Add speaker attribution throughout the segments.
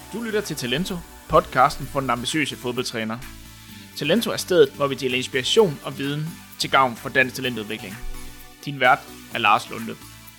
Speaker 1: Du lytter til Talento, podcasten for den ambitiøse fodboldtræner. Talento er stedet, hvor vi deler inspiration og viden til gavn for dansk talentudvikling. Din vært er Lars Lunde.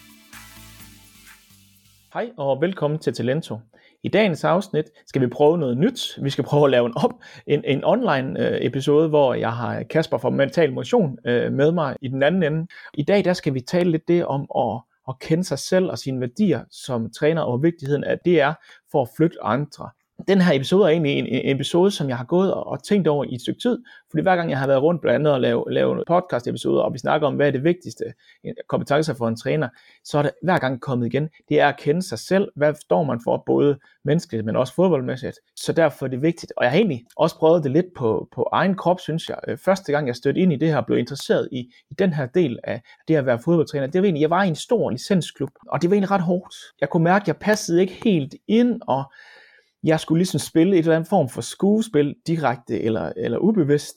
Speaker 1: Hej og velkommen til Talento. I dagens afsnit skal vi prøve noget nyt. Vi skal prøve at lave en online episode, hvor jeg har Kasper fra Mental Motion med mig i den anden ende. I dag der skal vi tale lidt det om at kende sig selv og sine værdier som træner, og vigtigheden af det er for at flytte andre. Den her episode er egentlig en episode, som jeg har gået og tænkt over i et stykke tid, fordi hver gang jeg har været rundt blandt andet og lave podcast-episoder, og vi snakker om, hvad er det vigtigste kompetencer for en træner, så er det hver gang kommet igen. Det er at kende sig selv. Hvad står man for, både menneskeligt, men også fodboldmæssigt. Så derfor er det vigtigt. Og jeg har egentlig også prøvet det lidt på egen krop, synes jeg. Første gang jeg stødte ind i det her, blev interesseret i den her del af det at være fodboldtræner, det var egentlig, jeg var i en stor licensklub, og det var egentlig ret hårdt. Jeg kunne mærke, at jeg passede ikke helt ind, og jeg skulle ligesom spille et eller andet form for skuespil, direkte eller ubevidst,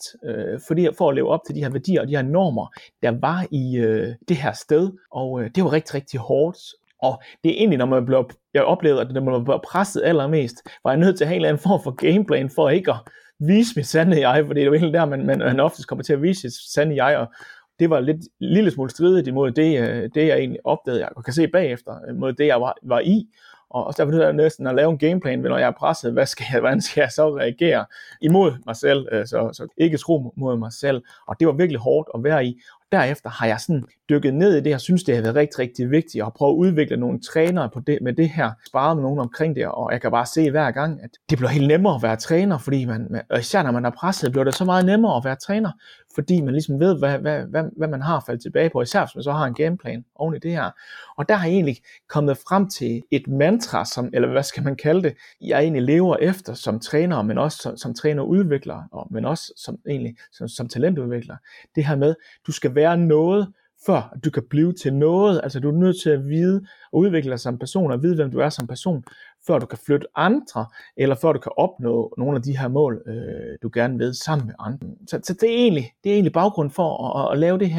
Speaker 1: for at leve op til de her værdier og de her normer, der var i det her sted, og det var rigtig, rigtig hårdt. Og det er egentlig, jeg oplevede, at når man blev presset allermest, var jeg nødt til at have en eller anden form for gameplan, for ikke at vise mit sande jeg, for det er jo egentlig der, man oftest kommer til at vise sit sande jeg, og det var lidt lille smule stridigt imod det jeg egentlig opdagede, jeg kan se bagefter, mod det jeg var i. Og derfor er det næsten at lave en gameplan, når jeg er presset, hvordan skal jeg så reagere imod mig selv, så ikke tro mod mig selv. Og det var virkelig hårdt at være i. Og derefter har jeg sådan dykket ned i det, jeg synes, det har været rigtig, rigtig vigtigt, at prøve at udvikle nogle trænere med det her, spare med nogen omkring det, og jeg kan bare se hver gang, at det bliver helt nemmere at være træner, fordi og især når man er presset, bliver det så meget nemmere at være træner, fordi man ligesom ved, hvad man har faldet tilbage på, især hvis man så har en gameplan oven i det her. Og der har jeg egentlig kommet frem til et mantra, eller hvad skal man kalde det, jeg egentlig lever efter som træner, men også som trænerudvikler, men også som talentudvikler. Det her med, du skal være noget, før du kan blive til noget. Altså du er nødt til at vide og udvikle dig som person, og vide, hvem du er som person, før du kan flytte andre, eller før du kan opnå nogle af de her mål, du gerne vil sammen med andre. Så det er egentlig baggrund for at lave det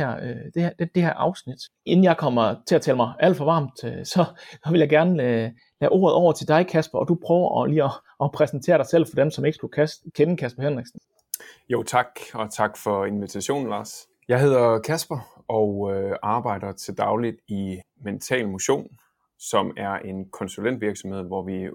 Speaker 1: her afsnit. Inden jeg kommer til at tale mig alt for varmt, så vil jeg gerne lade ordet over til dig, Kasper, og du prøver lige at præsentere dig selv for dem, som ikke skulle kende Kasper Henriksen.
Speaker 2: Jo, tak, og tak for invitationen, Lars. Jeg hedder Kasper og arbejder til dagligt i Mental Motion, som er en konsulentvirksomhed, hvor vi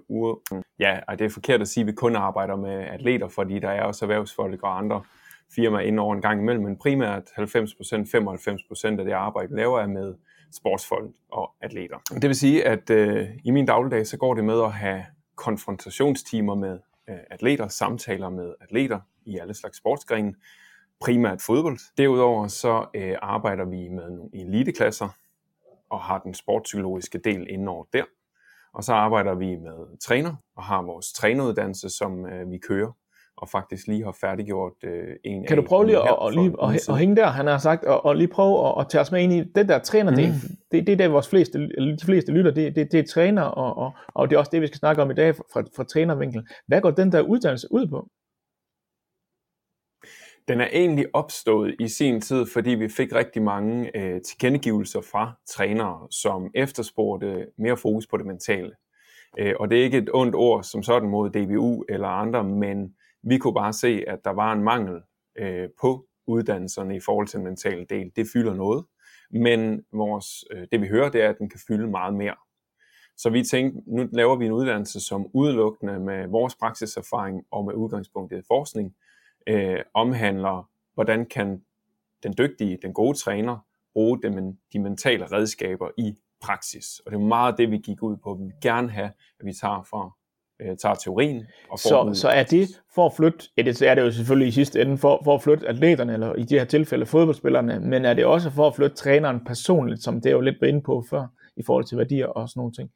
Speaker 2: det er forkert at sige, at vi kun arbejder med atleter, fordi der er også erhvervsfolk og andre firmaer inde over en gang imellem, men primært 90%, 95% af det arbejde, vi laver, er med sportsfolk og atleter. Det vil sige, at i min dagligdag, så går det med at have konfrontationstimer med atleter, samtaler med atleter i alle slags sportsgrene, primært fodbold. Derudover så arbejder vi med nogle eliteklasser og har den sportspsykologiske del indover der. Og så arbejder vi med træner og har vores træneruddannelse, som vi kører og faktisk lige har færdiggjort en.
Speaker 1: Kan du prøve lige at hænge der, han har sagt, og lige prøve at tage os med ind i den der trænerdel. Det er der de fleste lytter, det er træner, og det er også det, vi skal snakke om i dag fra trænervinkel. Hvad går den der uddannelse ud på?
Speaker 2: Den er egentlig opstået i sin tid, fordi vi fik rigtig mange tilkendegivelser fra trænere, som efterspurgte mere fokus på det mentale. Og det er ikke et ondt ord som sådan mod DBU eller andre, men vi kunne bare se, at der var en mangel på uddannelserne i forhold til den mentale del. Det fylder noget, men det vi hører, det er, at den kan fylde meget mere. Så vi tænkte, nu laver vi en uddannelse, som udelukkende med vores praksiserfaring og med udgangspunkt i forskning, omhandler, hvordan kan den dygtige, den gode træner bruge de mentale redskaber i praksis. Og det er meget det, vi gik ud på. Vi vil gerne have, at vi tager teorien. Og
Speaker 1: så er det for at flytte, det er det jo selvfølgelig i sidste ende, for at flytte atleterne, eller i de her tilfælde fodboldspillerne, men er det også for at flytte træneren personligt, som det er jo lidt inde på før, i forhold til værdier og sådan nogle ting?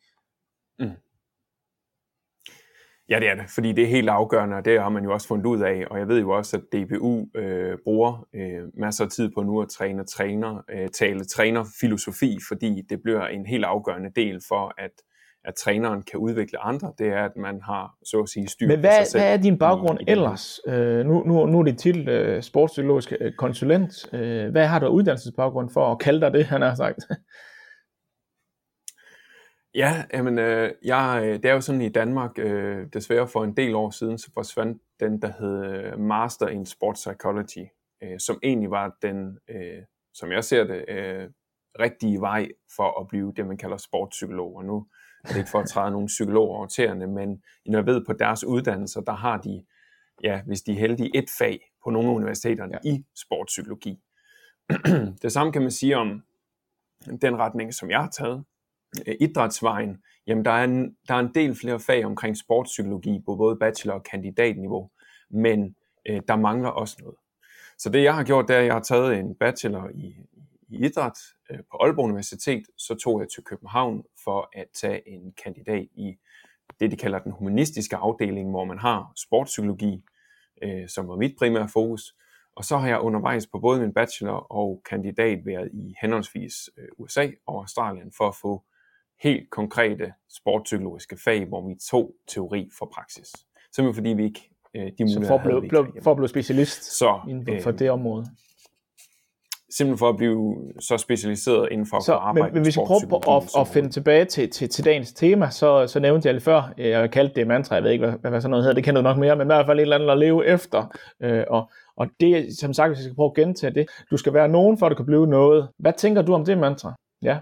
Speaker 2: Ja, det er det, fordi det er helt afgørende, og det har man jo også fundet ud af, og jeg ved jo også, at DBU bruger masser af tid på nu at tale trænerfilosofi, fordi det bliver en helt afgørende del for, at træneren kan udvikle andre, det er, at man har, så at sige, styr på sig selv.
Speaker 1: Men hvad er din baggrund ellers? Nu er det titel sportspsykologisk konsulent. Hvad har du uddannelsesbaggrund for at kalde dig det, han har sagt?
Speaker 2: Ja, jamen, det er jo sådan i Danmark, desværre for en del år siden, så forsvandt den, der hed Master in Sports Psychology, som egentlig var den, som jeg ser det, rigtige vej for at blive det, man kalder sportspsykolog. Og nu er det ikke for at træde nogle psykologer over tæerne, men når jeg ved på deres uddannelser, der har de, ja, hvis de er heldige, et fag på nogle af universiteterne i sportspsykologi. Det samme kan man sige om den retning, som jeg har taget. Idrætsvejen, jamen der er en del flere fag omkring sportspsykologi på både bachelor- og kandidatniveau, men der mangler også noget. Så det jeg har gjort, det er, at jeg har taget en bachelor i idræt på Aalborg Universitet, så tog jeg til København for at tage en kandidat i det, de kalder den humanistiske afdeling, hvor man har sportspsykologi, som var mit primære fokus. Og så har jeg undervejs på både min bachelor og kandidat været i henholdsvis USA og Australien for at få helt konkrete sportspsykologiske fag, hvor vi tog teori for praksis. Simpelthen fordi vi ikke de muligheder havde vi ikke.
Speaker 1: For at blive specialist inden for det område.
Speaker 2: Simpelthen for at blive så specialiseret inden for at arbejde.
Speaker 1: Men hvis vi prøver at finde tilbage til dagens tema, så nævnte jeg lige før, jeg kaldte det mantra, jeg ved ikke, hvad sådan noget hedder, det kender du nok mere, men i hvert fald et eller andet at leve efter. Og det, som sagt, hvis jeg skal prøve at gentage det, du skal være nogen, for at du kan blive noget. Hvad tænker du om det mantra? Ja.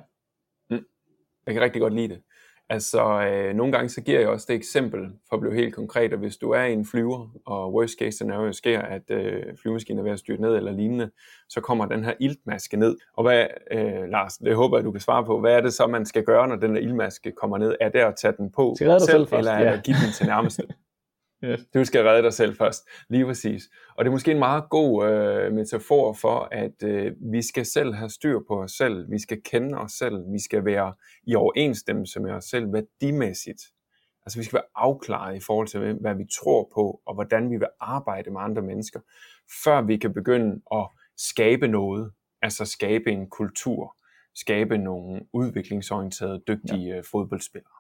Speaker 2: Jeg kan rigtig godt lide det. Altså, nogle gange så giver jeg også det eksempel, for at blive helt konkret, at hvis du er i en flyver, og worst case scenario sker, at flyvemaskinen er ved at styrte ned eller lignende, så kommer den her iltmaske ned. Og hvad, Lars, det håber jeg, du kan svare på, hvad er det så, man skal gøre, når den her iltmaske kommer ned? Er det at tage den på
Speaker 1: selv først,
Speaker 2: eller er det at give den til nærmeste? Yes. Du skal redde dig selv først, lige præcis. Og det er måske en meget god metafor for, at vi skal selv have styr på os selv, vi skal kende os selv, vi skal være i overensstemmelse med os selv værdimæssigt. Altså vi skal være afklaret i forhold til, hvad vi tror på, og hvordan vi vil arbejde med andre mennesker, før vi kan begynde at skabe noget, altså skabe en kultur, skabe nogle udviklingsorienterede, dygtige fodboldspillere.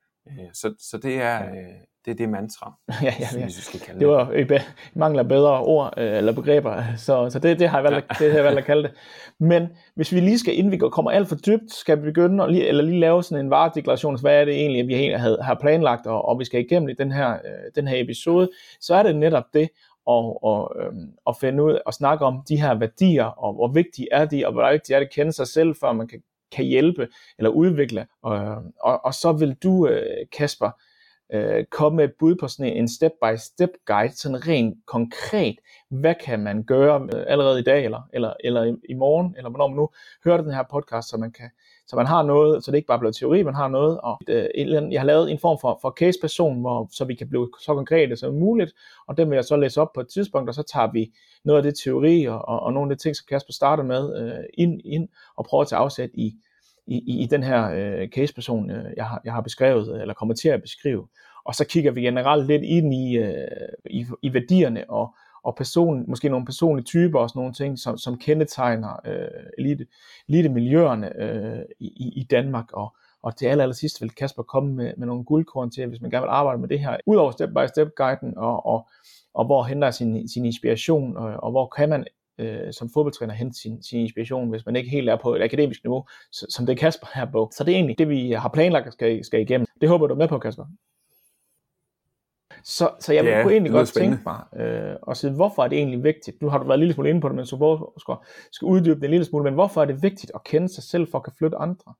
Speaker 2: Så det er det mantra, som vi skal kalde det.
Speaker 1: Det var mangler bedre ord eller begreber, så det har jeg valgt at kalde det. Men hvis vi lige skal, inden vi kommer alt for dybt, skal vi begynde at lige lave sådan en varedeklaration, så hvad er det egentlig, vi har planlagt, og vi skal igennem i den her episode, så er det netop det, og finde ud og snakke om de her værdier, og hvor vigtige er de, og hvor vigtigt er det at kende sig selv, før man kan hjælpe eller udvikle. Og så vil du, Kasper, komme med et bud på sådan en step-by-step guide, sådan rent konkret, hvad kan man gøre allerede i dag, eller i morgen, eller hvornår man nu hører den her podcast, så man har noget, så det ikke bare bliver teori, man har noget, og jeg har lavet en form for case-person, så vi kan blive så konkrete som muligt, og den vil jeg så læse op på et tidspunkt, og så tager vi noget af det teori, og nogle af de ting, som Kasper starter med, ind og prøver at tage afsæt i den her case-person, jeg har beskrevet, eller kommer til at beskrive. Og så kigger vi generelt lidt ind i værdierne, og måske nogle personlige typer, og sådan nogle ting, som kendetegner elite-miljøerne i Danmark. Og til aller sidst vil Kasper komme med nogle guldkorn til, hvis man gerne vil arbejde med det her. Udover step-by-step-guiden, og hvor henter sin inspiration, og hvor kan man som fodboldtræner hente sin inspiration, hvis man ikke helt er på et akademisk niveau, som det Kasper her på. Så det er egentlig det, vi har planlagt skal igennem. Det håber du er med på, Kasper. Så jeg kunne egentlig godt tænke mig at sige, hvorfor er det egentlig vigtigt? Nu har du været en lille smule inde på det, men så skal uddybe det en lille smule, men hvorfor er det vigtigt at kende sig selv for at kan flytte andre?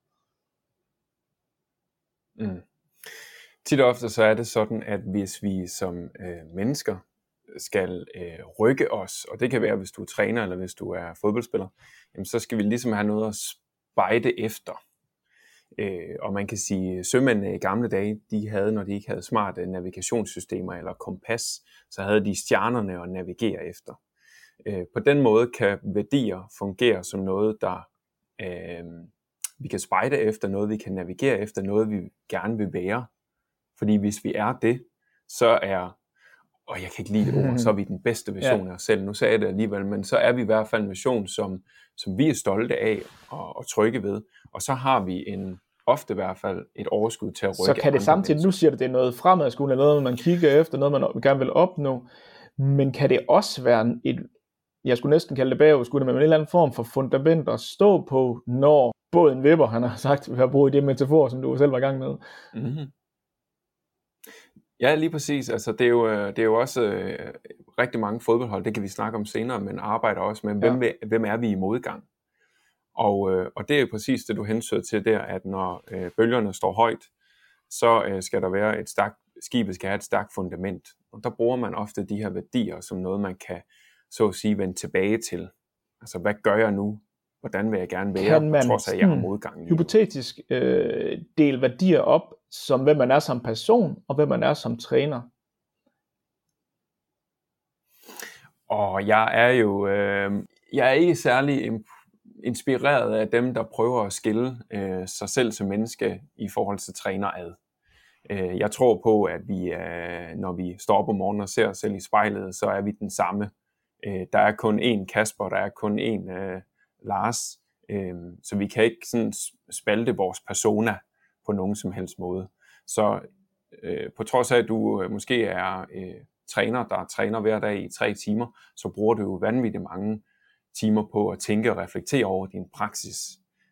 Speaker 2: Tit og ofte så er det sådan, at hvis vi som mennesker skal rykke os, og det kan være, hvis du er træner, eller hvis du er fodboldspiller, jamen, så skal vi ligesom have noget at spejde efter. Og man kan sige, sømændene i gamle dage, de havde, når de ikke havde smarte navigationssystemer eller kompas, så havde de stjernerne at navigere efter. På den måde kan værdier fungere som noget, der vi kan spejde efter, noget vi kan navigere efter, noget vi gerne vil være. Fordi hvis vi er det, så er, og jeg kan ikke lide det ord, så er vi den bedste version af os selv. Nu sagde jeg det alligevel, men så er vi i hvert fald en version, som vi er stolte af og trygge ved. Og så har vi ofte i hvert fald et overskud til at rykke.
Speaker 1: Så kan det samtidig, nu siger du, det er noget fremadskuende, noget man kigger efter, noget man gerne vil opnå, men kan det også være jeg skulle næsten kalde det bagudskuende, men en eller anden form for fundament at stå på, når båden vipper, han har sagt, vi har brugt det metafor, som du selv var i gang med.
Speaker 2: Mm-hmm. Ja, lige præcis. Altså, det er jo også rigtig mange fodboldhold, det kan vi snakke om senere, men arbejder også med, hvem er vi i modgang? Og det er jo præcis det, du hensyder til der, at når bølgerne står højt, så skal der være skibet skal have et stærkt fundament. Og der bruger man ofte de her værdier som noget, man kan så at sige vende tilbage til. Altså, hvad gør jeg nu? Hvordan vil jeg gerne være, trods af, at jeg har modgang?
Speaker 1: Hypotetisk del værdier op, som hvem man er som person, og hvem man er som træner?
Speaker 2: Og jeg er ikke særlig inspireret af dem, der prøver at skille sig selv som menneske i forhold til trænered. Jeg tror på, at vi, når vi står op om morgenen og ser os selv i spejlet, så er vi den samme. Der er kun én Kasper, der er kun én Lars, så vi kan ikke sådan spalte vores persona på nogen som helst måde. Så på trods af, at du måske er træner, der træner hver dag i 3 timer, så bruger du jo vanvittigt mange timer på at tænke og reflektere over din praksis.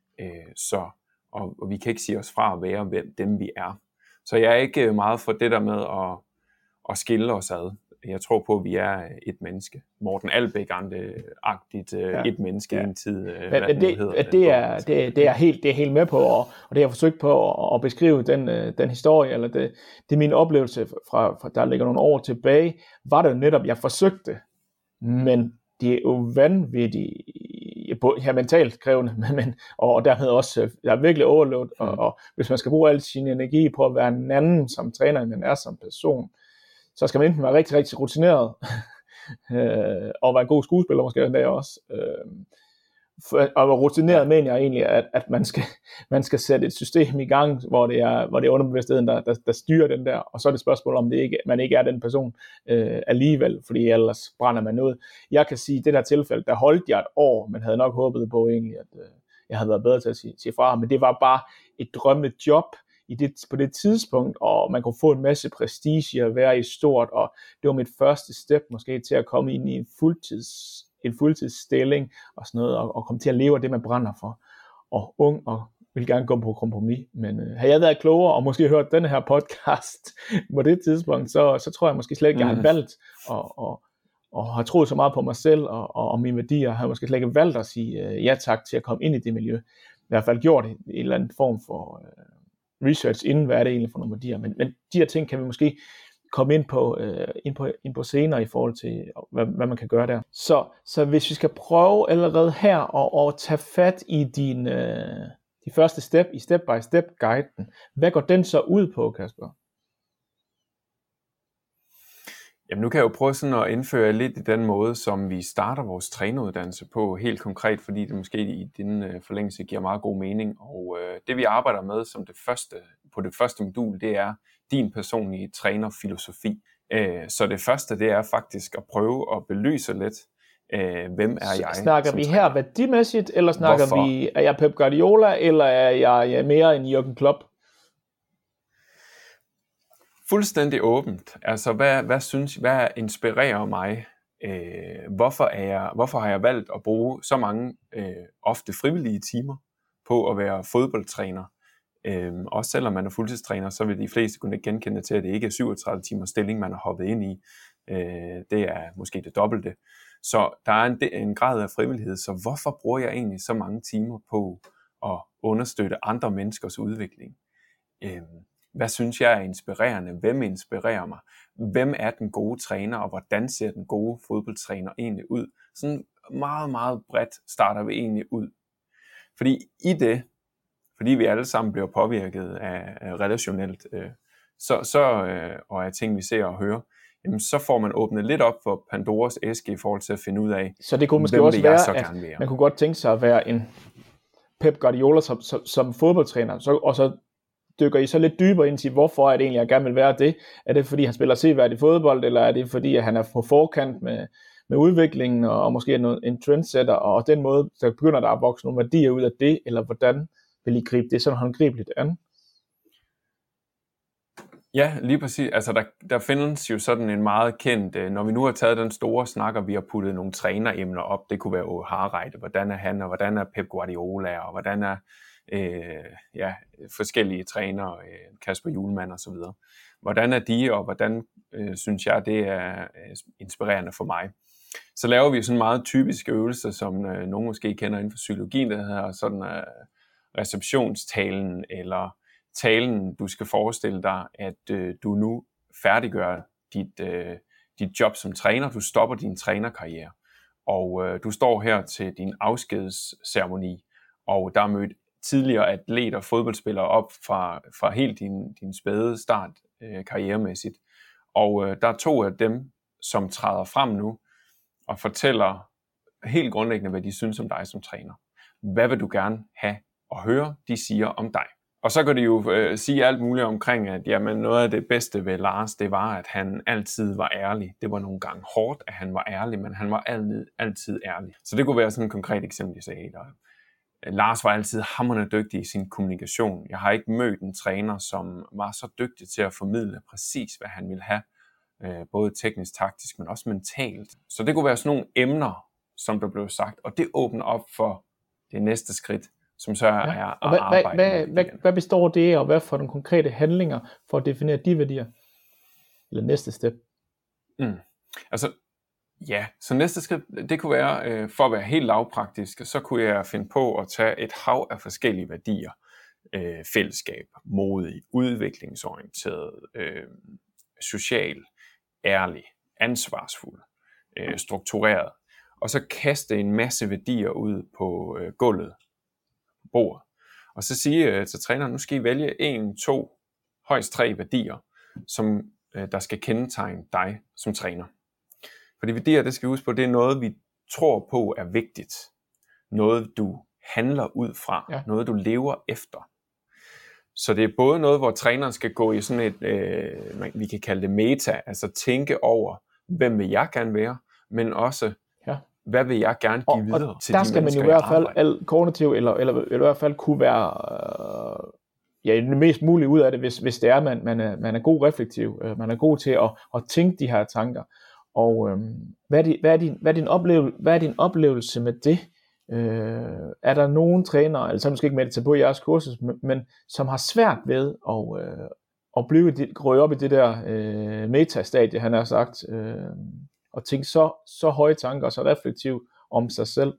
Speaker 2: Og vi kan ikke sige os fra at være dem, vi er. Så jeg er ikke meget for det der med at skille os ad. Jeg tror på, at vi er et menneske. Morten Albæk-agtigt et menneske i en tid.
Speaker 1: Det er helt med på, og det har jeg forsøgt på at beskrive den historie, eller det er min oplevelse fra der ligger nogle år tilbage, var det jo netop, jeg forsøgte, men det er jo vanvittigt her mentalt krævende, og dermed også, jeg er virkelig overload, og hvis man skal bruge al sin energi på at være en anden som træner, end man er som person, så skal man enten være rigtig, rigtig rutineret, og være en god skuespiller måske en dag også. Og rutineret mener jeg egentlig, at man skal sætte et system i gang, hvor det er underbevidstheden, der styrer den der, og så er det spørgsmål om man ikke er den person alligevel, fordi ellers brænder man ud. Jeg kan sige, at det der tilfælde, der holdt jeg et år, men havde nok håbet på egentlig, at jeg havde været bedre til at sige fra, men det var bare et drømmejob på det tidspunkt, og man kunne få en masse prestige at være i stort, og det var mit første step måske til at komme ind i en fuldtidsstilling og sådan noget, og komme til at leve af det, man brænder for, og ung, og vil gerne gå på kompromis. Men havde jeg været klogere, og måske hørt den her podcast på det tidspunkt, så tror jeg måske slet ikke, jeg har valgt, og har troet så meget på mig selv, og mine værdier, har måske slet ikke valgt at sige ja tak til at komme ind i det miljø. I hvert fald gjort en eller anden form for research inden, hvad er det egentlig for nogle værdier. Men de her ting kan vi måske komme ind på senere i forhold til, hvad man kan gøre der. Så hvis vi skal prøve allerede her at tage fat i de første step i step-by-step-guiden, hvad går den så ud på, Kasper?
Speaker 2: Jamen nu kan jeg jo prøve sådan at indføre lidt i den måde, som vi starter vores træneruddannelse på, helt konkret, fordi det måske i din forlængelse giver meget god mening. Og det vi arbejder med som på det første modul, det er din personlige trænerfilosofi. Så det første, det er faktisk at prøve at belyse lidt, hvem er jeg?
Speaker 1: Snakker vi her værdimæssigt, eller snakker vi, er jeg Pep Guardiola, eller er jeg mere en Jürgen Klopp?
Speaker 2: Fuldstændig åbent. Altså, hvad inspirerer mig? Hvorfor har jeg valgt at bruge så mange ofte frivillige timer på at være fodboldtræner? Også selvom man er fuldtidstræner, så vil de fleste kunne genkende til, at det ikke er 37 timers stilling, man har hoppet ind i. Det er måske det dobbelte. Så der er en grad af frivillighed. Så hvorfor bruger jeg egentlig så mange timer på at understøtte andre menneskers udvikling? Hvad synes jeg er inspirerende? Hvem inspirerer mig? Hvem er den gode træner, og hvordan ser den gode fodboldtræner egentlig ud? Sådan meget, meget bredt starter vi egentlig ud. Fordi vi alle sammen bliver påvirket af relationelt, og af ting, vi ser og hører, jamen, så får man åbnet lidt op for Pandoras æske i forhold til at finde ud af,
Speaker 1: så det kunne måske også være, at man kunne godt tænke sig at være en Pep Guardiola som fodboldtræner, og så dykker I så lidt dybere ind til, hvorfor er det egentlig, jeg gerne vil være det? Er det, fordi han spiller seværdig fodbold, eller er det, fordi han er på forkant med udviklingen, og måske en trendsetter, og den måde, så begynder der at vokse nogle værdier ud af det, eller hvordan vil I gribe det sådan håndgribeligt an?
Speaker 2: Ja, lige præcis. Altså der findes jo sådan en meget kendt, når vi nu har taget den store snak, og vi har puttet nogle træneremner op, det kunne være Åge Harreide, hvordan er han, og hvordan er Pep Guardiola, og hvordan er forskellige trænere, Kasper Hjulmand og så videre. Hvordan er de, og hvordan synes jeg, det er inspirerende for mig. Så laver vi sådan meget typiske øvelser, som nogen måske kender inden for psykologien, der hedder sådan receptionstalen, eller talen, du skal forestille dig, at du nu færdiggør dit job som træner, du stopper din trænerkarriere, og du står her til din afskedsceremoni, og der er mødt tidligere atleter, fodboldspillere op fra helt din spæde start karrieremæssigt, og der er 2 af dem, som træder frem nu, og fortæller helt grundlæggende, hvad de synes om dig som træner. Hvad vil du gerne have at høre, de siger om dig? Og så kan de jo sige alt muligt omkring, at jamen, noget af det bedste ved Lars, det var, at han altid var ærlig. Det var nogle gange hårdt, at han var ærlig, men han var altid ærlig. Så det kunne være sådan et konkret eksempel, jeg sagde. Lars var altid hamrende dygtig i sin kommunikation. Jeg har ikke mødt en træner, som var så dygtig til at formidle præcis, hvad han ville have. Både teknisk, taktisk, men også mentalt. Så det kunne være sådan nogle emner, som der blev sagt, og det åbner op for det næste skridt, som så er at arbejde med.
Speaker 1: Hvad består det, og hvad for nogle konkrete handlinger for at definere de værdier? Eller næste step?
Speaker 2: Så næste skridt, det kunne være, for at være helt lavpraktisk, så kunne jeg finde på at tage et hav af forskellige værdier. Fællesskab, modig, udviklingsorienteret, social, ærlig, ansvarsfuld, struktureret, og så kaste en masse værdier ud på gulvet, på bordet, og så sige til træneren, nu skal I vælge 1, 2, højst 3 værdier, som der skal kendetegne dig som træner. For de værdier, det skal vi huske på, det er noget, vi tror på er vigtigt. Noget, du handler ud fra, noget, du lever efter. Så det er både noget, hvor træneren skal gå i sådan et, vi kan kalde det meta, altså tænke over, hvem vil jeg gerne være, men også, hvad vil jeg gerne give videre til de mennesker,
Speaker 1: der skal man jo i hvert fald kognitiv, eller i hvert fald kunne være det mest mulige ud af det, hvis det er, man er god reflektiv, man er god til at tænke de her tanker. Og hvad er din oplevelse med det? Er der nogen trænere, altså måske ikke med det til på i jeres kursus, men som har svært ved at ryge op i det der metastadie, han har sagt, og tænke så høje tanker og så reflektiv om sig selv?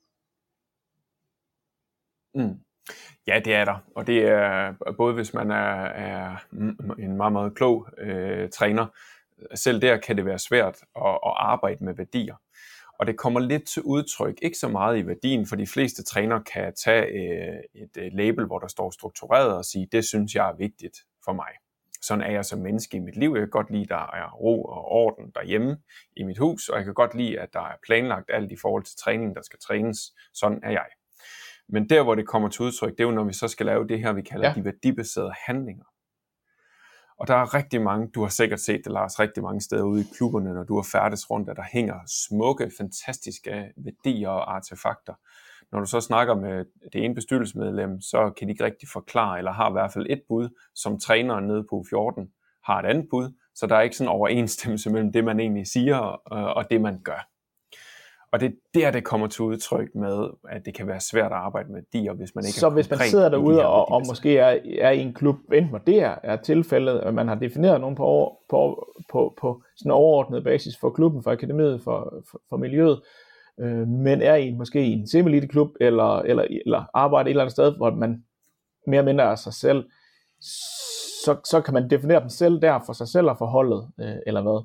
Speaker 2: Ja, det er der, og det er både hvis man er en meget, meget klog træner, selv der kan det være svært at arbejde med værdier. Og det kommer lidt til udtryk, ikke så meget i værdien, for de fleste trænere kan tage et label, hvor der står struktureret og sige, det synes jeg er vigtigt for mig. Sådan er jeg som menneske i mit liv. Jeg kan godt lide, at der er ro og orden derhjemme i mit hus, og jeg kan godt lide, at der er planlagt alt i forhold til træning, der skal trænes. Sådan er jeg. Men der, hvor det kommer til udtryk, det er jo, når vi så skal lave det her, vi kalder de værdibaserede handlinger. Og der er rigtig mange, du har sikkert set det, Lars, rigtig mange steder ude i klubberne, når du har færdes rundt, at der hænger smukke, fantastiske værdier og artefakter. Når du så snakker med det ene bestyrelsesmedlem, så kan de ikke rigtig forklare, eller har i hvert fald et bud, som træneren nede på 14 har et andet bud, så der er ikke sådan overensstemmelse mellem det, man egentlig siger, og det, man gør. Og det er der, det kommer til udtryk med, at det kan være svært at arbejde med værdier, hvis man ikke
Speaker 1: så hvis man sidder derude og måske er i en klub, enten hvor det er tilfældet, at man har defineret nogen på sådan en overordnet basis for klubben, for akademiet, for miljøet, men er i måske i en semi-elite klub, eller arbejder et eller andet sted, hvor man mere eller mindre er sig selv, så kan man definere dem selv der for sig selv og for holdet, eller hvad?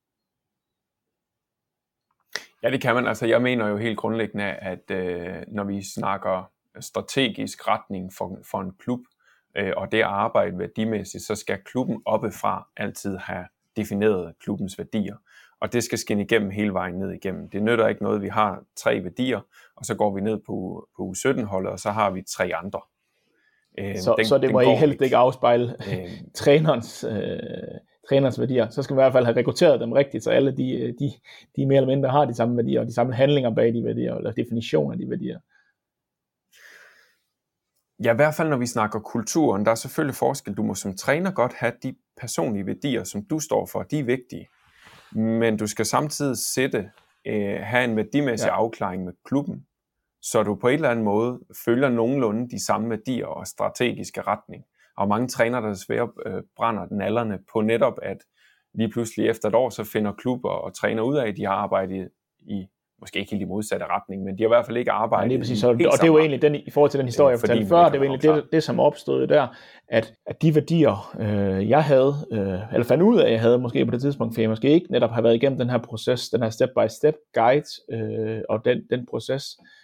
Speaker 2: Ja, det kan man. Altså, jeg mener jo helt grundlæggende, at når vi snakker strategisk retning for en klub, og det at arbejde værdimæssigt, så skal klubben oppefra altid have defineret klubbens værdier. Og det skal skinne igennem hele vejen ned igennem. Det nytter ikke noget, vi har 3 værdier, og så går vi ned på U17-holdet, og så har vi 3 andre.
Speaker 1: Så det må helst ikke afspejle trænerens værdier. Så skal vi i hvert fald have rekrutteret dem rigtigt, så alle de mere eller mindre har de samme værdier, og de samme handlinger bag de værdier, eller definitioner af de værdier.
Speaker 2: Ja, i hvert fald når vi snakker kulturen, der er selvfølgelig forskel. Du må som træner godt have de personlige værdier, som du står for, de er vigtige. Men du skal samtidig have en værdimæssig afklaring med klubben, så du på en eller anden måde følger nogenlunde de samme værdier og strategiske retning. Og mange trænere, der desværre brænder den alderne på netop, at lige pludselig efter et år, så finder klubber og træner ud af, at de har arbejdet i, måske ikke helt i modsatte retning, men de har i hvert fald ikke arbejdet
Speaker 1: præcis, og det er jo egentlig den, i forhold til den historie, jeg fortalte før, det var egentlig det, som opstod der, at de værdier, jeg havde, eller fandt ud af, jeg havde måske på det tidspunkt, for jeg måske ikke netop har været igennem den her proces, den her step-by-step guide, og den proces,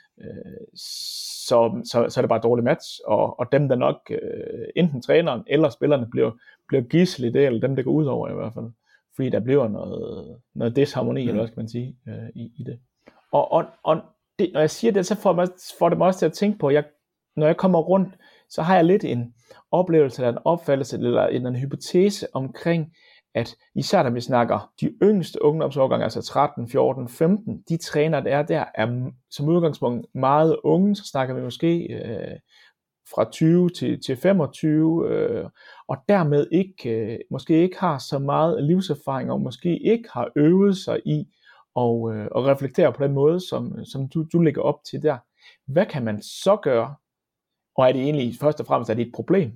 Speaker 1: så er det bare et dårligt match, og dem, der nok, enten træneren eller spillerne, bliver gidsel i det, eller dem, der går ud over i hvert fald, fordi der bliver noget disharmoni, eller hvad skal man sige, i det. Og det, når jeg siger det, så får det mig også til at tænke på, når jeg kommer rundt, så har jeg lidt en oplevelse, eller en opfattelse, eller en hypotese omkring, at især når vi snakker de yngste ungdomsårgange, altså 13, 14, 15, de træner, der er som udgangspunkt meget unge, så snakker vi måske fra 20 til 25, og dermed måske ikke har så meget livserfaring, og måske ikke har øvet sig i og reflektere på den måde, som du lægger op til der. Hvad kan man så gøre? Og er det egentlig først og fremmest et problem?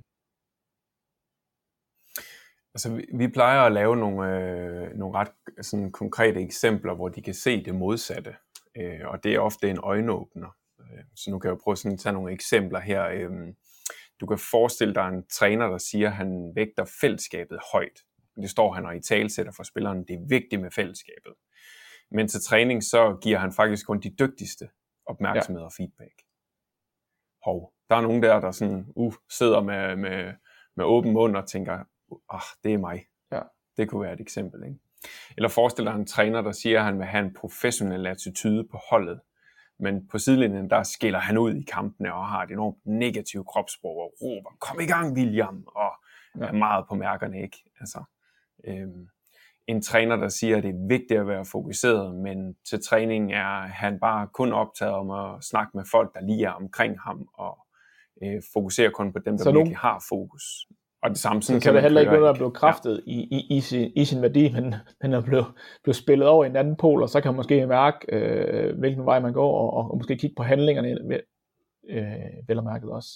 Speaker 2: Altså, vi plejer at lave nogle ret sådan konkrete eksempler, hvor de kan se det modsatte. Og det er ofte en øjenåbner. Så nu kan jeg prøve at tage nogle eksempler her. Du kan forestille dig en træner, der siger, at han vægter fællesskabet højt. Det står han og italesætter for spilleren. Det er vigtigt med fællesskabet. Men til træning, så giver han faktisk kun de dygtigste opmærksomhed og feedback. Der er nogen der sådan, sidder med åben mund og tænker, det er mig. Ja. Det kunne være et eksempel, ikke? Eller forestil dig en træner, der siger, at han vil have en professionel attitude på holdet. Men på sidelinjen, der skiller han ud i kampene og har et enormt negativt kropssprog og råber, kom i gang, William, og er meget på mærkerne, ikke? Altså, en træner, der siger, at det er vigtigt at være fokuseret, men til træning er han bare kun optaget om at snakke med folk, der lige er omkring ham, og fokuserer kun på dem, der virkelig har fokus. Og det samme sådan
Speaker 1: så det heller ikke noget, der er blevet kraftet i sin værdi, men er blevet spillet over i en anden pol, og så kan man måske mærke, hvilken vej man går, og måske kigge på handlingerne, vel og mærket også.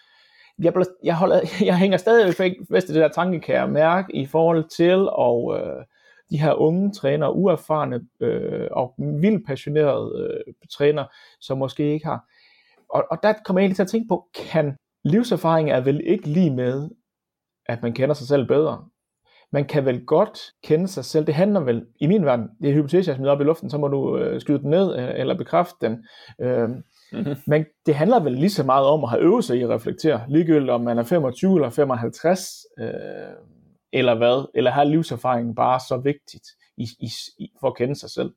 Speaker 1: Jeg hænger stadig fast i det der tanke, kan jeg mærke, i forhold til, og de her unge trænere, uerfarne og vildt passionerede træner, som måske ikke har. Og der kommer jeg egentlig til at tænke på, kan livserfaring er vel ikke lige med, at man kender sig selv bedre. Man kan vel godt kende sig selv. Det handler vel, i min verden, det er hypotese, jeg smider op i luften, så må du skyde den ned, eller bekræfte den. Men det handler vel lige så meget om at have øvet sig i at reflektere, ligegyldigt om man er 25 eller 55, eller hvad, eller har livserfaringen bare så vigtigt for at kende sig selv.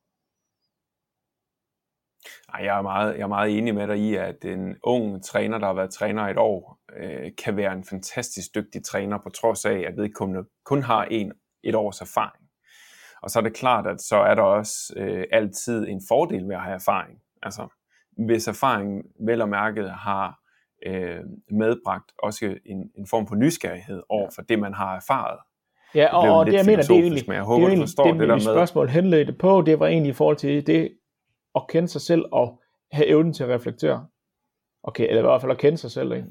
Speaker 2: Jeg er meget enig med dig i, at en ung træner, der har været træner et år, kan være en fantastisk dygtig træner, på trods af, at vedkommende kun har et års erfaring. Og så er det klart, at så er der også altid en fordel ved at have erfaring. Altså, hvis erfaringen vel og mærket har medbragt også en form for nysgerrighed over for det, man har erfaret.
Speaker 1: Ja, og det jeg mener, det er egentlig,
Speaker 2: jeg håber, du forstår det der med.
Speaker 1: Spørgsmål henledte på, det var egentlig i forhold til det, at kende sig selv og have evnen til at reflektere. Okay, eller i hvert fald at kende sig selv, ikke?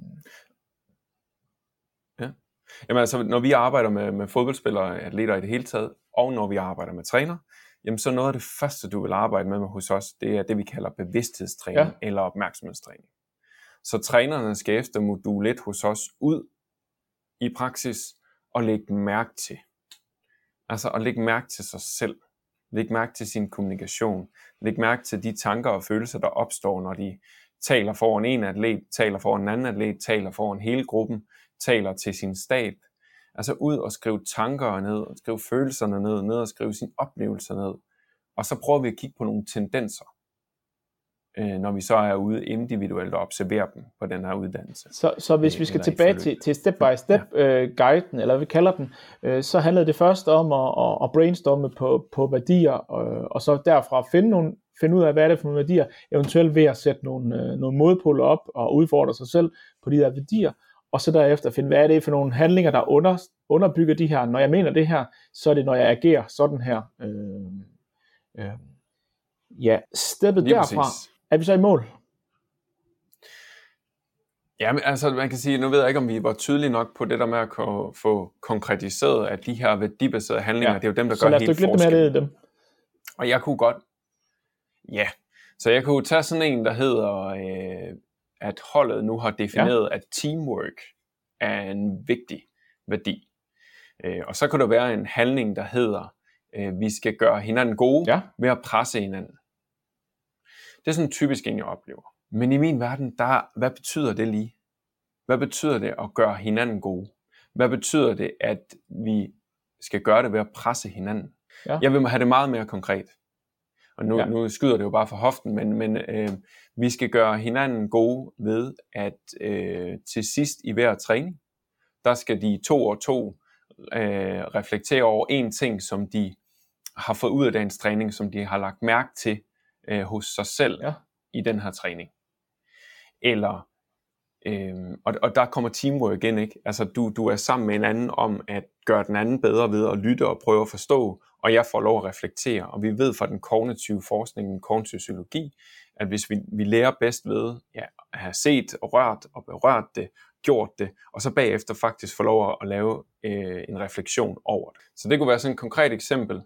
Speaker 2: Ja. Jamen altså, når vi arbejder med fodboldspillere, atleter i det hele taget, og når vi arbejder med træner, jamen så noget af det første, du vil arbejde med hos os, det er det, vi kalder bevidsthedstræning eller opmærksomhedstræning. Så trænerne skal efter modul 1 hos os ud i praksis og lægge mærke til. Altså at lægge mærke til sig selv. Læg mærke til sin kommunikation. Læg mærke til de tanker og følelser, der opstår, når de taler foran en atlet, taler foran en anden atlet, taler foran hele gruppen, taler til sin stab. Altså ud og skrive tanker ned, og skrive følelserne ned og skrive sine oplevelser ned. Og så prøver vi at kigge på nogle tendenser, når vi så er ude individuelt og observerer dem på den her uddannelse.
Speaker 1: Så hvis vi skal tilbage til step-by-step guiden, eller hvad vi kalder den, så handlede det først om at brainstorme på værdier, og så derfra finde ud af, hvad er det for nogle værdier, eventuelt ved at sætte nogle modpoler op og udfordre sig selv på de der værdier, og så derefter finde, hvad er det for nogle handlinger, der underbygger de her. Når jeg mener det her, så er det, når jeg agerer sådan her. Steppet
Speaker 2: Lige
Speaker 1: derfra,
Speaker 2: præcis.
Speaker 1: er vi så i mål?
Speaker 2: Ja, men altså man kan sige, nu ved jeg ikke, om vi var tydelige nok på det der med at få konkretiseret, at de her værdibaserede handlinger, det er jo dem, der gør hele forskellen. Så lad os dykke lidt mere ned i dem. Og jeg kunne godt, så jeg kunne tage sådan en, der hedder, at holdet nu har defineret, at teamwork er en vigtig værdi. Og så kan der være en handling, der hedder, vi skal gøre hinanden gode ved at presse hinanden. Det er sådan typisk en, jeg oplever. Men i min verden, hvad betyder det lige? Hvad betyder det at gøre hinanden gode? Hvad betyder det, at vi skal gøre det ved at presse hinanden? Ja. Jeg vil have det meget mere konkret. Og nu skyder det jo bare for hoften, men vi skal gøre hinanden gode ved, at til sidst i hver træning, der skal de 2 og 2 reflektere over en ting, som de har fået ud af dagens træning, som de har lagt mærke til hos sig selv i den her træning. Eller, og der kommer teamwork ind, ikke? Altså du er sammen med en anden om at gøre den anden bedre ved at lytte og prøve at forstå, og jeg får lov at reflektere. Og vi ved fra den kognitive forskning, den kognitive psykologi, at hvis vi lærer bedst ved at have set og rørt og berørt det, gjort det, og så bagefter faktisk få lov at lave en refleksion over det. Så det kunne være sådan et konkret eksempel.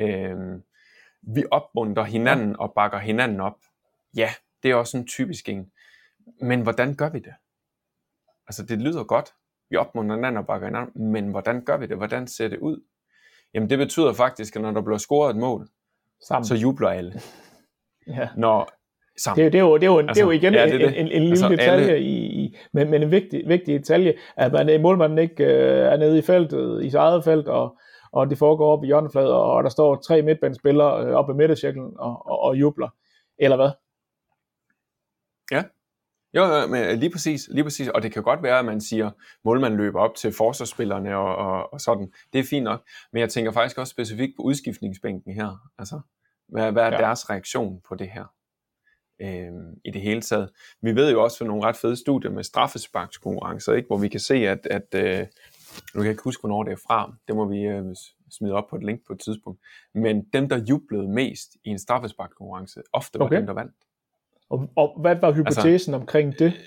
Speaker 2: Vi opmuntrer hinanden og bakker hinanden op. Ja, det er også en typisk en. Men hvordan gør vi det? Altså det lyder godt. Vi opmuntrer hinanden og bakker hinanden, men hvordan gør vi det? Hvordan ser det ud? Jamen det betyder faktisk, at når der bliver scoret et mål, så jubler alle. Når sammen.
Speaker 1: Det er jo igen en lille detalje, men en vigtig detalje, at målmanden ikke er nede i feltet, i sit eget felt, og det foregår op i hjørnefladet, og der står 3 midtbanespillere oppe i midtercirklen og jubler. Eller hvad?
Speaker 2: Ja. Jo, men lige præcis. Og det kan godt være, at man siger, målmanden løber op til forsvarsspillerne og sådan. Det er fint nok. Men jeg tænker faktisk også specifikt på udskiftningsbænken her. Altså, hvad er deres reaktion på det her? I det hele taget. Vi ved jo også for nogle ret fede studier med straffesparkskonkurrencer, ikke? Hvor vi kan se, at nu kan jeg ikke huske, hvornår det er fra. Det må vi smide op på et link på et tidspunkt. Men dem, der jublede mest i en straffesparkskonkurrence, ofte var dem, der vandt.
Speaker 1: Og hvad var hypotesen omkring det?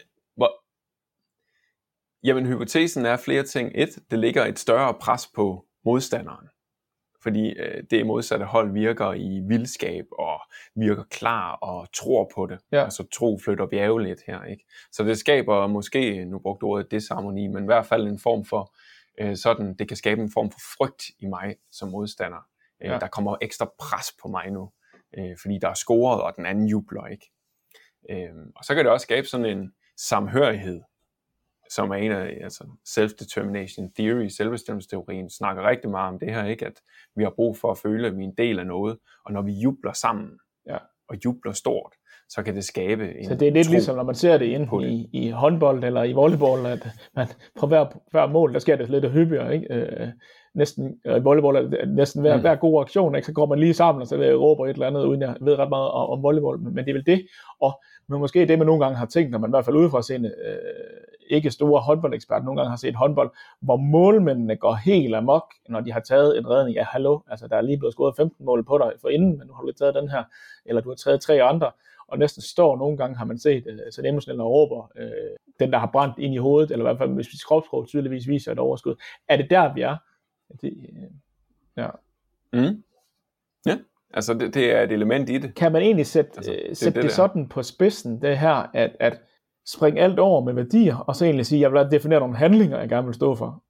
Speaker 2: Jamen, hypotesen er flere ting. Det ligger et større pres på modstanderen. Fordi det modsatte hold virker i vildskab og virker klar og tror på det. Ja. Altså tro flytter bjerge lidt her, ikke? Så det skaber måske, nu brugte ordet disharmoni, men i hvert fald en form for sådan, det kan skabe en form for frygt i mig som modstander. Der kommer ekstra pres på mig nu, fordi der er scoret, og den anden jubler, ikke? Og så kan det også skabe sådan en samhørighed, som er en af, altså self-determination theory, selvbestemmelsesteorien, snakker rigtig meget om det her, ikke? At vi har brug for at føle, at vi er en del af noget, og når vi jubler sammen, og jubler stort, så kan det skabe en. Så det er lidt ligesom, når man ser det enten i håndbold eller i volleyball, at man på hver mål, der sker det lidt hyppigere, ikke? Næsten, i volleyball er næsten hver god aktion, ikke? Så går man lige sammen, og så råber et eller andet, uden jeg ved ret meget om volleyball, men det er vel det, men måske det, man nogle gange har tænkt, når man i hvert fald udefra seende, ikke store håndboldeksperter, nogle gange har set håndbold, hvor målmændene går helt amok, når de har taget en redning. Ja, hallo, altså der er lige blevet scoret 15 mål på dig for inden, men nu har du lige taget den her, eller du har taget 3 andre, og næsten står nogle gange, har man set, så det emotionelle råber, den der har brændt ind i hovedet, eller i hvert fald hvis vi kropssprog tydeligvis viser et overskud. Er det der, vi er? Ja, altså det er et element i det.
Speaker 1: Kan man egentlig sætte det sådan på spidsen, det her, at springe alt over med værdier, og så egentlig sige, jeg vil definere nogle handlinger, jeg gerne vil stå for?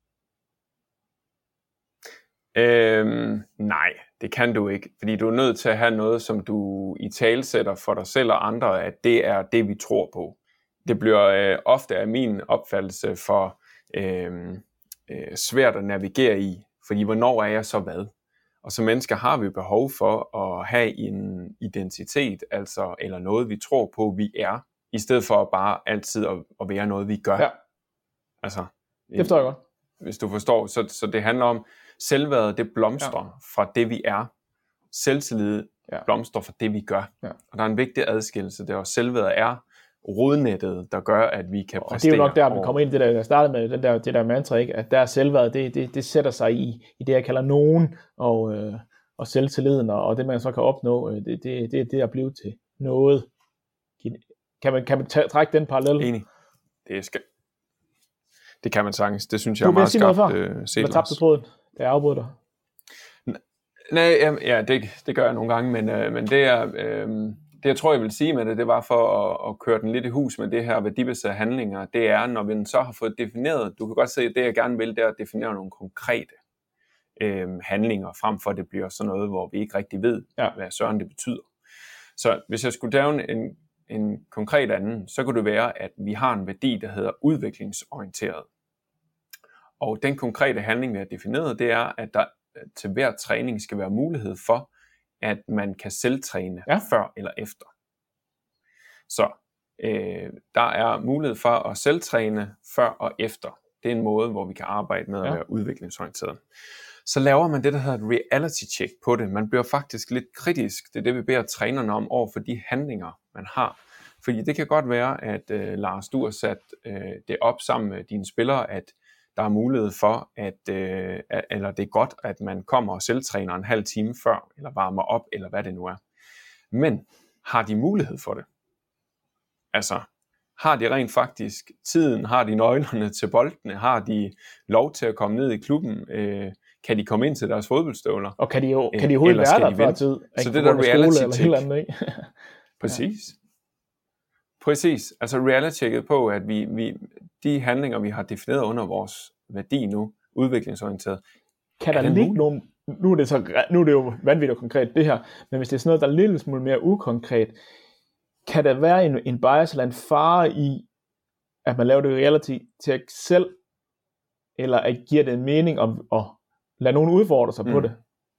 Speaker 2: Nej, det kan du ikke, fordi du er nødt til at have noget, som du italesætter for dig selv og andre, at det er det, vi tror på. Det bliver ofte af min opfattelse for svært at navigere i, fordi hvornår er jeg så hvad? Og som mennesker har vi behov for at have en identitet, altså eller noget, vi tror på, vi er, i stedet for bare altid at være noget, vi gør.
Speaker 1: Ja.
Speaker 2: Altså,
Speaker 1: det forstår jeg godt.
Speaker 2: Hvis du forstår, så det handler om, selvværdet det blomstrer fra det, vi er. Selvtillid blomstrer for det, vi gør.
Speaker 1: Ja.
Speaker 2: Og der er en vigtig adskillelse, det er også selvværdet er rodnettet, der gør, at vi kan præstere.
Speaker 1: Og det er jo nok der, vi kommer ind i det, der startede med det der mantra, ikke? At der er selvværdet, det sætter sig i det, jeg kalder nogen, og selvtilliden, og det, man så kan opnå, det er det at blive til noget. Kan man trække den parallel?
Speaker 2: Enig. Det kan man sagtens. Det synes jeg er meget skarpt set.
Speaker 1: Hvad tabte tråden, da jeg afbrød dig?
Speaker 2: Nej, ja, det gør jeg nogle gange, men det er... Det jeg tror, jeg vil sige med det var for at køre den lidt i hus med det her værdibaserede handlinger, det er, når vi så har fået defineret, du kan godt se, at det jeg gerne vil, det er at definere nogle konkrete handlinger, frem for at det bliver sådan noget, hvor vi ikke rigtig ved, hvad søren det betyder. Så hvis jeg skulle lave en konkret anden, så kunne det være, at vi har en værdi, der hedder udviklingsorienteret. Og den konkrete handling, vi har defineret, det er, at der til hver træning skal være mulighed for, at man kan selvtræne før eller efter. Så der er mulighed for at selvtræne før og efter. Det er en måde, hvor vi kan arbejde med at være udviklingsorienteret. Så laver man det, der hedder et reality check på det. Man bliver faktisk lidt kritisk. Det er det, vi beder trænerne om over for de handlinger, man har. Fordi det kan godt være, at Lars, du har sat det op sammen med dine spillere, at der er mulighed for, eller det er godt, at man kommer og selvtræner en halv time før, eller varmer op, eller hvad det nu er. Men har de mulighed for det? Altså, har de rent faktisk tiden? Har de nøglerne til boldene? Har de lov til at komme ned i klubben? Kan de komme ind til deres fodboldstøvler?
Speaker 1: Og kan de overhovedet være der før tid?
Speaker 2: Så det der reality check.
Speaker 1: Andet,
Speaker 2: Præcis. Præcis. Altså reality-checket på, at de handlinger, vi har defineret under vores værdi nu, udviklingsorienteret.
Speaker 1: Kan der ligge nogle, nu er det jo vanvittigt konkret det her, men hvis det er sådan noget, der er en lille smule mere ukonkret, kan der være en bias eller en fare i, at man laver det reality-check selv, eller at giver det en mening at lade nogen udfordre sig på det?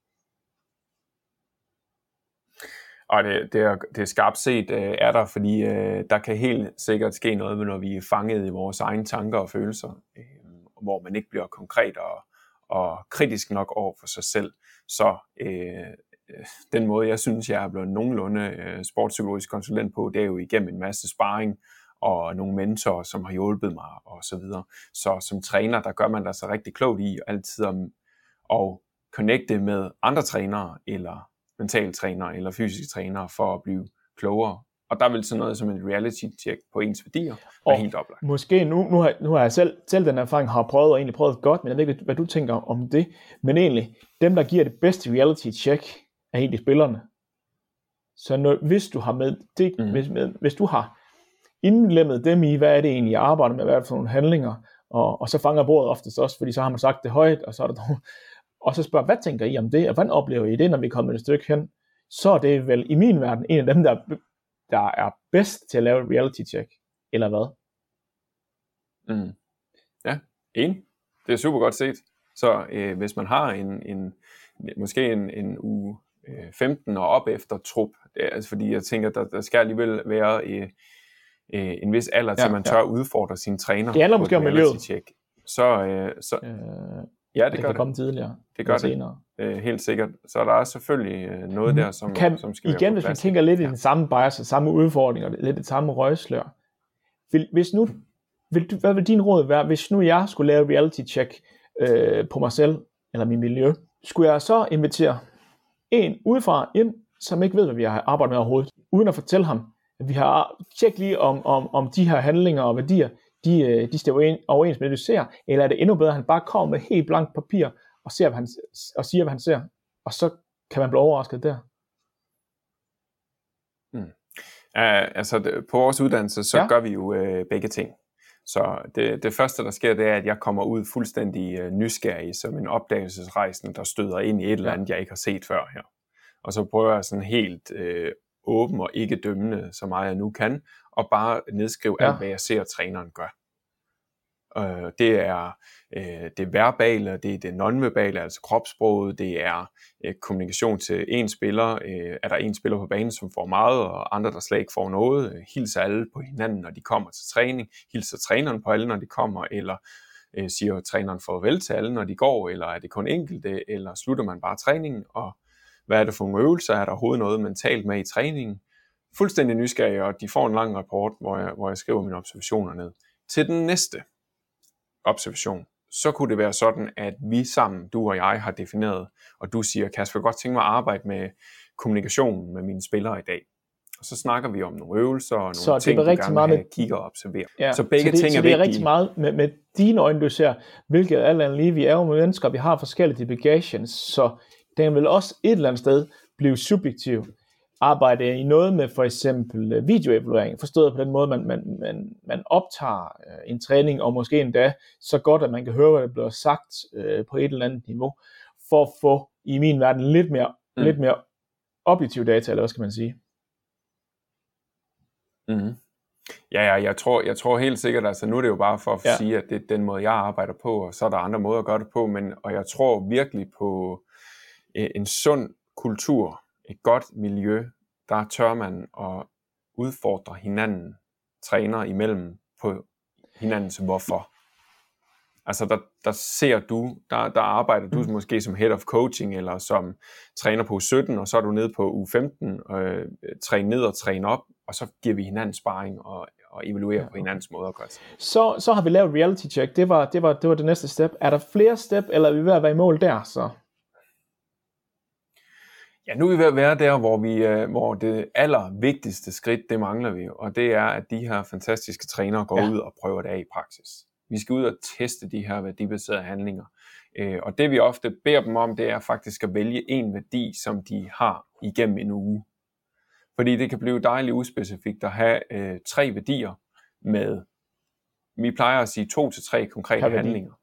Speaker 2: Og det er skarpt set er der, fordi der kan helt sikkert ske noget, når vi er fanget i vores egne tanker og følelser, hvor man ikke bliver konkret og kritisk nok over for sig selv. Så den måde, jeg synes, jeg er blevet nogenlunde sportspsykologisk konsulent på, det er jo igennem en masse sparring og nogle mentorer, som har hjulpet mig og så videre. Så som træner, der gør man der så rigtig klogt i altid at connecte med andre trænere eller mentaltrænere eller fysiske trænere for at blive klogere. Og der vil sådan noget som en reality check på ens værdier være helt oplagt.
Speaker 1: Måske nu har jeg selv den erfaring, har prøvet og egentlig prøvet godt, men jeg ved ikke, hvad du tænker om det. Men egentlig, dem der giver det bedste reality check, er egentlig spillerne. Så hvis du har med det, hvis du har indlemmet dem i, hvad er det egentlig, jeg arbejder med, hvad er det for nogle handlinger, og så fanger bordet oftest også, fordi så har man sagt det højt, og så er der og så spørger, hvad tænker I om det, og hvordan oplever I det, når vi kommer et stykke hen, så er det vel i min verden en af dem, der er bedst til at lave et reality check, eller hvad?
Speaker 2: Ja, enig. Det er super godt set. Så hvis man har måske en uge 15 og op efter trup, altså fordi jeg tænker, der skal alligevel være en vis alder, til man tør udfordre sine træner.
Speaker 1: Det handler måske om miljøet.
Speaker 2: Check. Ja, det kan
Speaker 1: komme tidligere.
Speaker 2: Det gør det. Helt sikkert. Så der er selvfølgelig noget der, som skal være på plads.
Speaker 1: Hvis vi tænker lidt i den samme bias og samme udfordring, og lidt det samme røgslør. Hvad vil din råd være, hvis nu jeg skulle lave reality check på mig selv, eller min miljø? Skulle jeg så invitere en udefra ind, som ikke ved, hvad vi har arbejdet med overhovedet, uden at fortælle ham, at vi har tjekket lige om de her handlinger og værdier, de stemmer overens med det, du ser, eller er det endnu bedre, at han bare kommer med helt blankt papir og siger, hvad han ser, og så kan man blive overrasket der?
Speaker 2: På vores uddannelse, så gør vi jo begge ting. Så det første, der sker, det er, at jeg kommer ud fuldstændig nysgerrig som en opdagelsesrejsende, der støder ind i et eller andet, jeg ikke har set før her. Og så prøver jeg sådan helt åben og ikke dømmende, så meget jeg nu kan, og bare nedskrive alt, hvad jeg ser, træneren gør. Det er det verbale, det er det nonverbale, altså kropssproget, det er kommunikation til en spiller. Er der en spiller på banen, som får meget, og andre, der slet ikke får noget? Hilser alle på hinanden, når de kommer til træning? Hilser træneren på alle, når de kommer? Eller siger træneren farvel til alle, når de går? Eller er det kun enkelte? Eller slutter man bare træningen? Og hvad er det for nogle øvelser, er der overhovedet noget mentalt med i træningen. Fuldstændig nysgerrig, og de får en lang rapport, hvor jeg skriver mine observationer ned. Til den næste observation, så kunne det være sådan, at vi sammen, du og jeg, har defineret, og du siger, Kasper, jeg godt tænke mig at arbejde med kommunikation med mine spillere i dag. Og så snakker vi om nogle øvelser og nogle ting, du gerne vil have, kigge og observere.
Speaker 1: Ja, så begge ting er vigtige. Så det er rigtig meget med dine øjne, du ser, hvilket alt andet lige, vi er jo mennesker, vi har forskellige deviations, så den vil også et eller andet sted blive subjektiv. Arbejde i noget med for eksempel videoevaluering, forstået på den måde, man optager en træning, og måske endda så godt, at man kan høre, hvad der bliver sagt på et eller andet niveau, for at få, i min verden, lidt mere objektiv data, eller hvad skal man sige?
Speaker 2: Mm-hmm. Ja, jeg tror helt sikkert, altså nu er det jo bare for at sige, at det er den måde, jeg arbejder på, og så er der andre måder at gøre det på, og jeg tror virkelig på en sund kultur, et godt miljø, der tør man at udfordre hinanden, træner imellem på hinandens hvorfor. Altså der ser du, der arbejder du måske som head of coaching, eller som træner på U17, og så er du nede på U15, træne ned og træne op, og så giver vi hinanden sparring og evaluerer på hinandens måde at gøre det.
Speaker 1: Så har vi lavet reality check, det var det næste step. Er der flere step, eller er vi ved at være i mål der så?
Speaker 2: Ja, nu er vi ved at være der, hvor det allervigtigste skridt, det mangler vi, og det er, at de her fantastiske trænere går ud og prøver det af i praksis. Vi skal ud og teste de her værdibaserede handlinger, og det vi ofte beder dem om, det er faktisk at vælge en værdi, som de har igennem en uge. Fordi det kan blive dejligt uspecifikt at have 3 værdier med, vi plejer at sige 2 til 3 konkrete handlinger.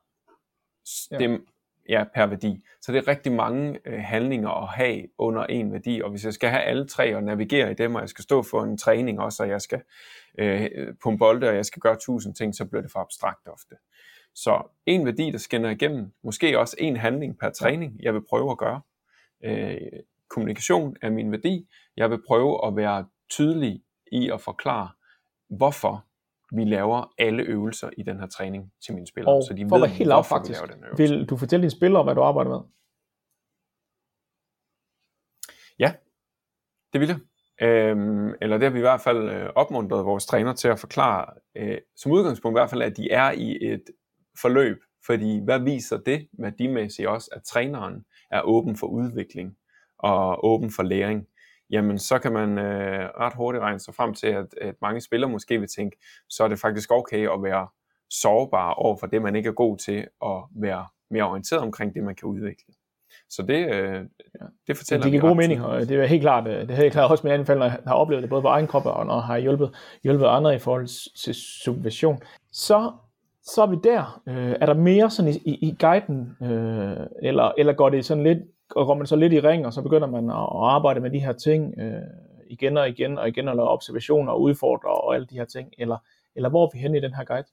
Speaker 2: Per værdi. Så det er rigtig mange handlinger at have under en værdi, og hvis jeg skal have alle 3 og navigere i dem, og jeg skal stå for en træning også, og jeg skal pumpe bolde, og jeg skal gøre 1000 ting, så bliver det for abstrakt ofte. Så en værdi, der skinner igennem, måske også en handling per træning, jeg vil prøve at gøre. Kommunikation er min værdi. Jeg vil prøve at være tydelig i at forklare, hvorfor vi laver alle øvelser i den her træning til mine spillere.
Speaker 1: Og
Speaker 2: så de
Speaker 1: for
Speaker 2: ved,
Speaker 1: at være helt lavfaktisk, vil du fortælle dine spillere om, hvad du arbejder med?
Speaker 2: Ja, det vil jeg. Eller det har vi i hvert fald opmuntret vores træner til at forklare, som udgangspunkt i hvert fald, at de er i et forløb. Fordi hvad viser det værdimæssigt også, at træneren er åben for udvikling og åben for læring? Jamen så kan man ret hurtigt regne sig frem til, at mange spillere måske vil tænke, så er det faktisk okay at være sårbar over for det, man ikke er god til, og være mere orienteret omkring det, man kan udvikle. Så det fortæller
Speaker 1: det giver god mening, og det er helt klart også med anfald, når jeg har oplevet det både på egen krop, og når jeg har hjulpet andre i forhold til subversion. Så er vi der. Er der mere sådan i guiden, eller går det sådan lidt, og går man så lidt i ring, og så begynder man at arbejde med de her ting igen og igen, og lave observationer og udfordre og alle de her ting, eller hvor er vi henne i den her guide?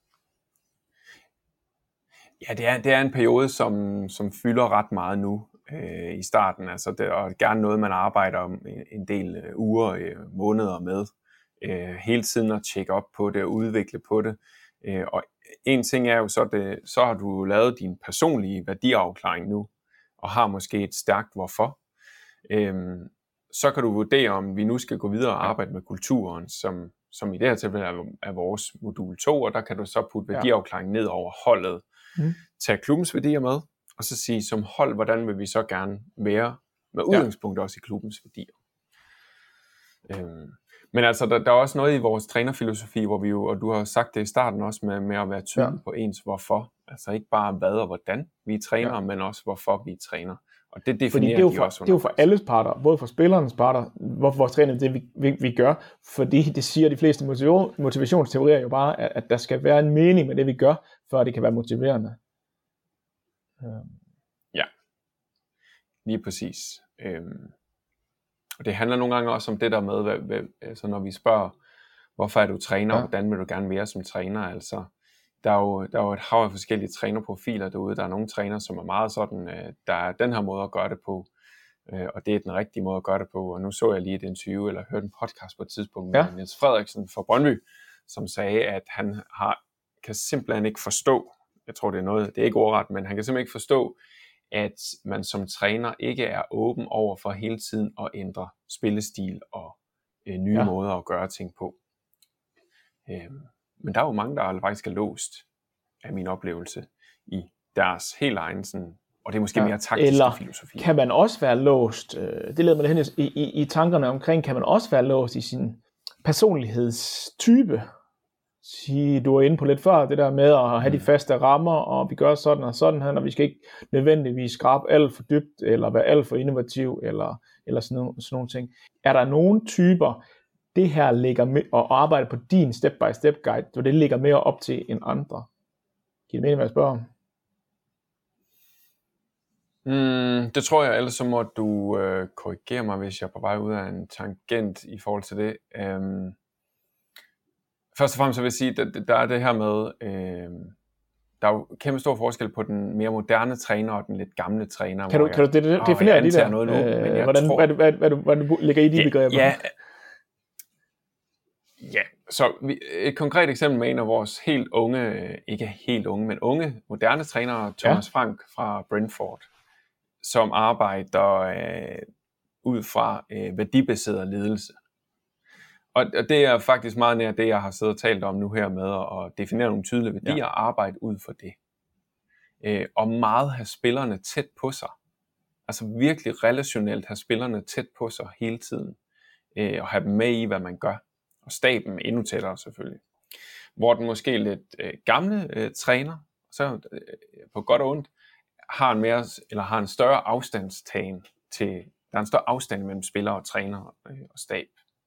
Speaker 2: Ja, det er en periode, som fylder ret meget nu i starten, altså det er gerne noget, man arbejder om en del uger, måneder med, hele tiden at tjekke op på det og udvikle på det, og en ting er jo så har du lavet din personlige værdiafklaring nu, og har måske et stærkt hvorfor, så kan du vurdere, om vi nu skal gå videre og arbejde med kulturen, som i det her tilfælde er vores modul 2, og der kan du så putte værdiafklaring ned over holdet, tage klubbens værdier med, og så sige som hold, hvordan vil vi så gerne være med udgangspunkt også i klubbens værdier. Men altså, der er også noget i vores trænerfilosofi, hvor vi jo, og du har sagt det i starten også, med at være tydelig på ens hvorfor. Altså ikke bare hvad og hvordan vi træner, men også hvorfor vi træner. Og det definerer de også.
Speaker 1: Det er jo for alles parter, både for spillernes parter, hvorfor træner det vi gør, fordi det siger de fleste motivationsteorier jo bare, at der skal være en mening med det vi gør, før det kan være motiverende.
Speaker 2: Ja, lige præcis. Og det handler nogle gange også om det der med, altså når vi spørger, hvorfor er du træner, hvordan vil du gerne være som træner, altså der er jo et hav af forskellige trænerprofiler derude. Der er nogle træner, som er meget sådan, der er den her måde at gøre det på, og det er den rigtige måde at gøre det på. Og nu så jeg lige et interview, eller hørte en podcast på et tidspunkt med Niels Frederiksen fra Brøndby, som sagde, at han kan simpelthen ikke forstå, jeg tror det er ikke ordret, men han kan simpelthen ikke forstå at man som træner ikke er åben over for hele tiden at ændre spillestil og nye måder at gøre ting på. Men der er jo mange, der faktisk er låst af min oplevelse i deres helt egen sådan, og det er måske mere taktiske filosofi.
Speaker 1: Kan man også være låst, det leder mig hen i tankerne omkring, kan man også være låst i sin personlighedstype? Du er inde på lidt før, det der med at have de faste rammer, og vi gør sådan og sådan her, og vi skal ikke nødvendigvis skrabe alt for dybt, eller være alt for innovativ, eller sådan nogle ting. Er der nogle typer, det her ligger med, og arbejde på din step-by-step guide, hvor det ligger mere op til end andre? Giver det mening, hvad jeg spørger om?
Speaker 2: Det tror jeg, ellers så må du korrigere mig, hvis jeg er på vej ud af en tangent i forhold til det. Først og fremmest så vil jeg sige, der er det her med, der er jo kæmpe stor forskel på den mere moderne træner og den lidt gamle træner.
Speaker 1: Kan du definere de der?
Speaker 2: Noget nu, men
Speaker 1: hvordan du ligger i de begreber?
Speaker 2: Ja, så et konkret eksempel med en af vores helt unge, ikke helt unge, men unge moderne trænere, Thomas Frank fra Brentford, som arbejder ud fra værdibaseret ledelse. Og det er faktisk meget nær det, jeg har siddet og talt om nu her med at definere nogle tydelige værdier og arbejde ud for det. Og meget have spillerne tæt på sig. Altså virkelig relationelt have spillerne tæt på sig hele tiden. Og have dem med i, hvad man gør. Og staben endnu tættere selvfølgelig. Hvor den måske lidt gamle træner, så på godt og ondt, har en større afstandstagen til, der er en større afstand mellem spillere og træner og stab.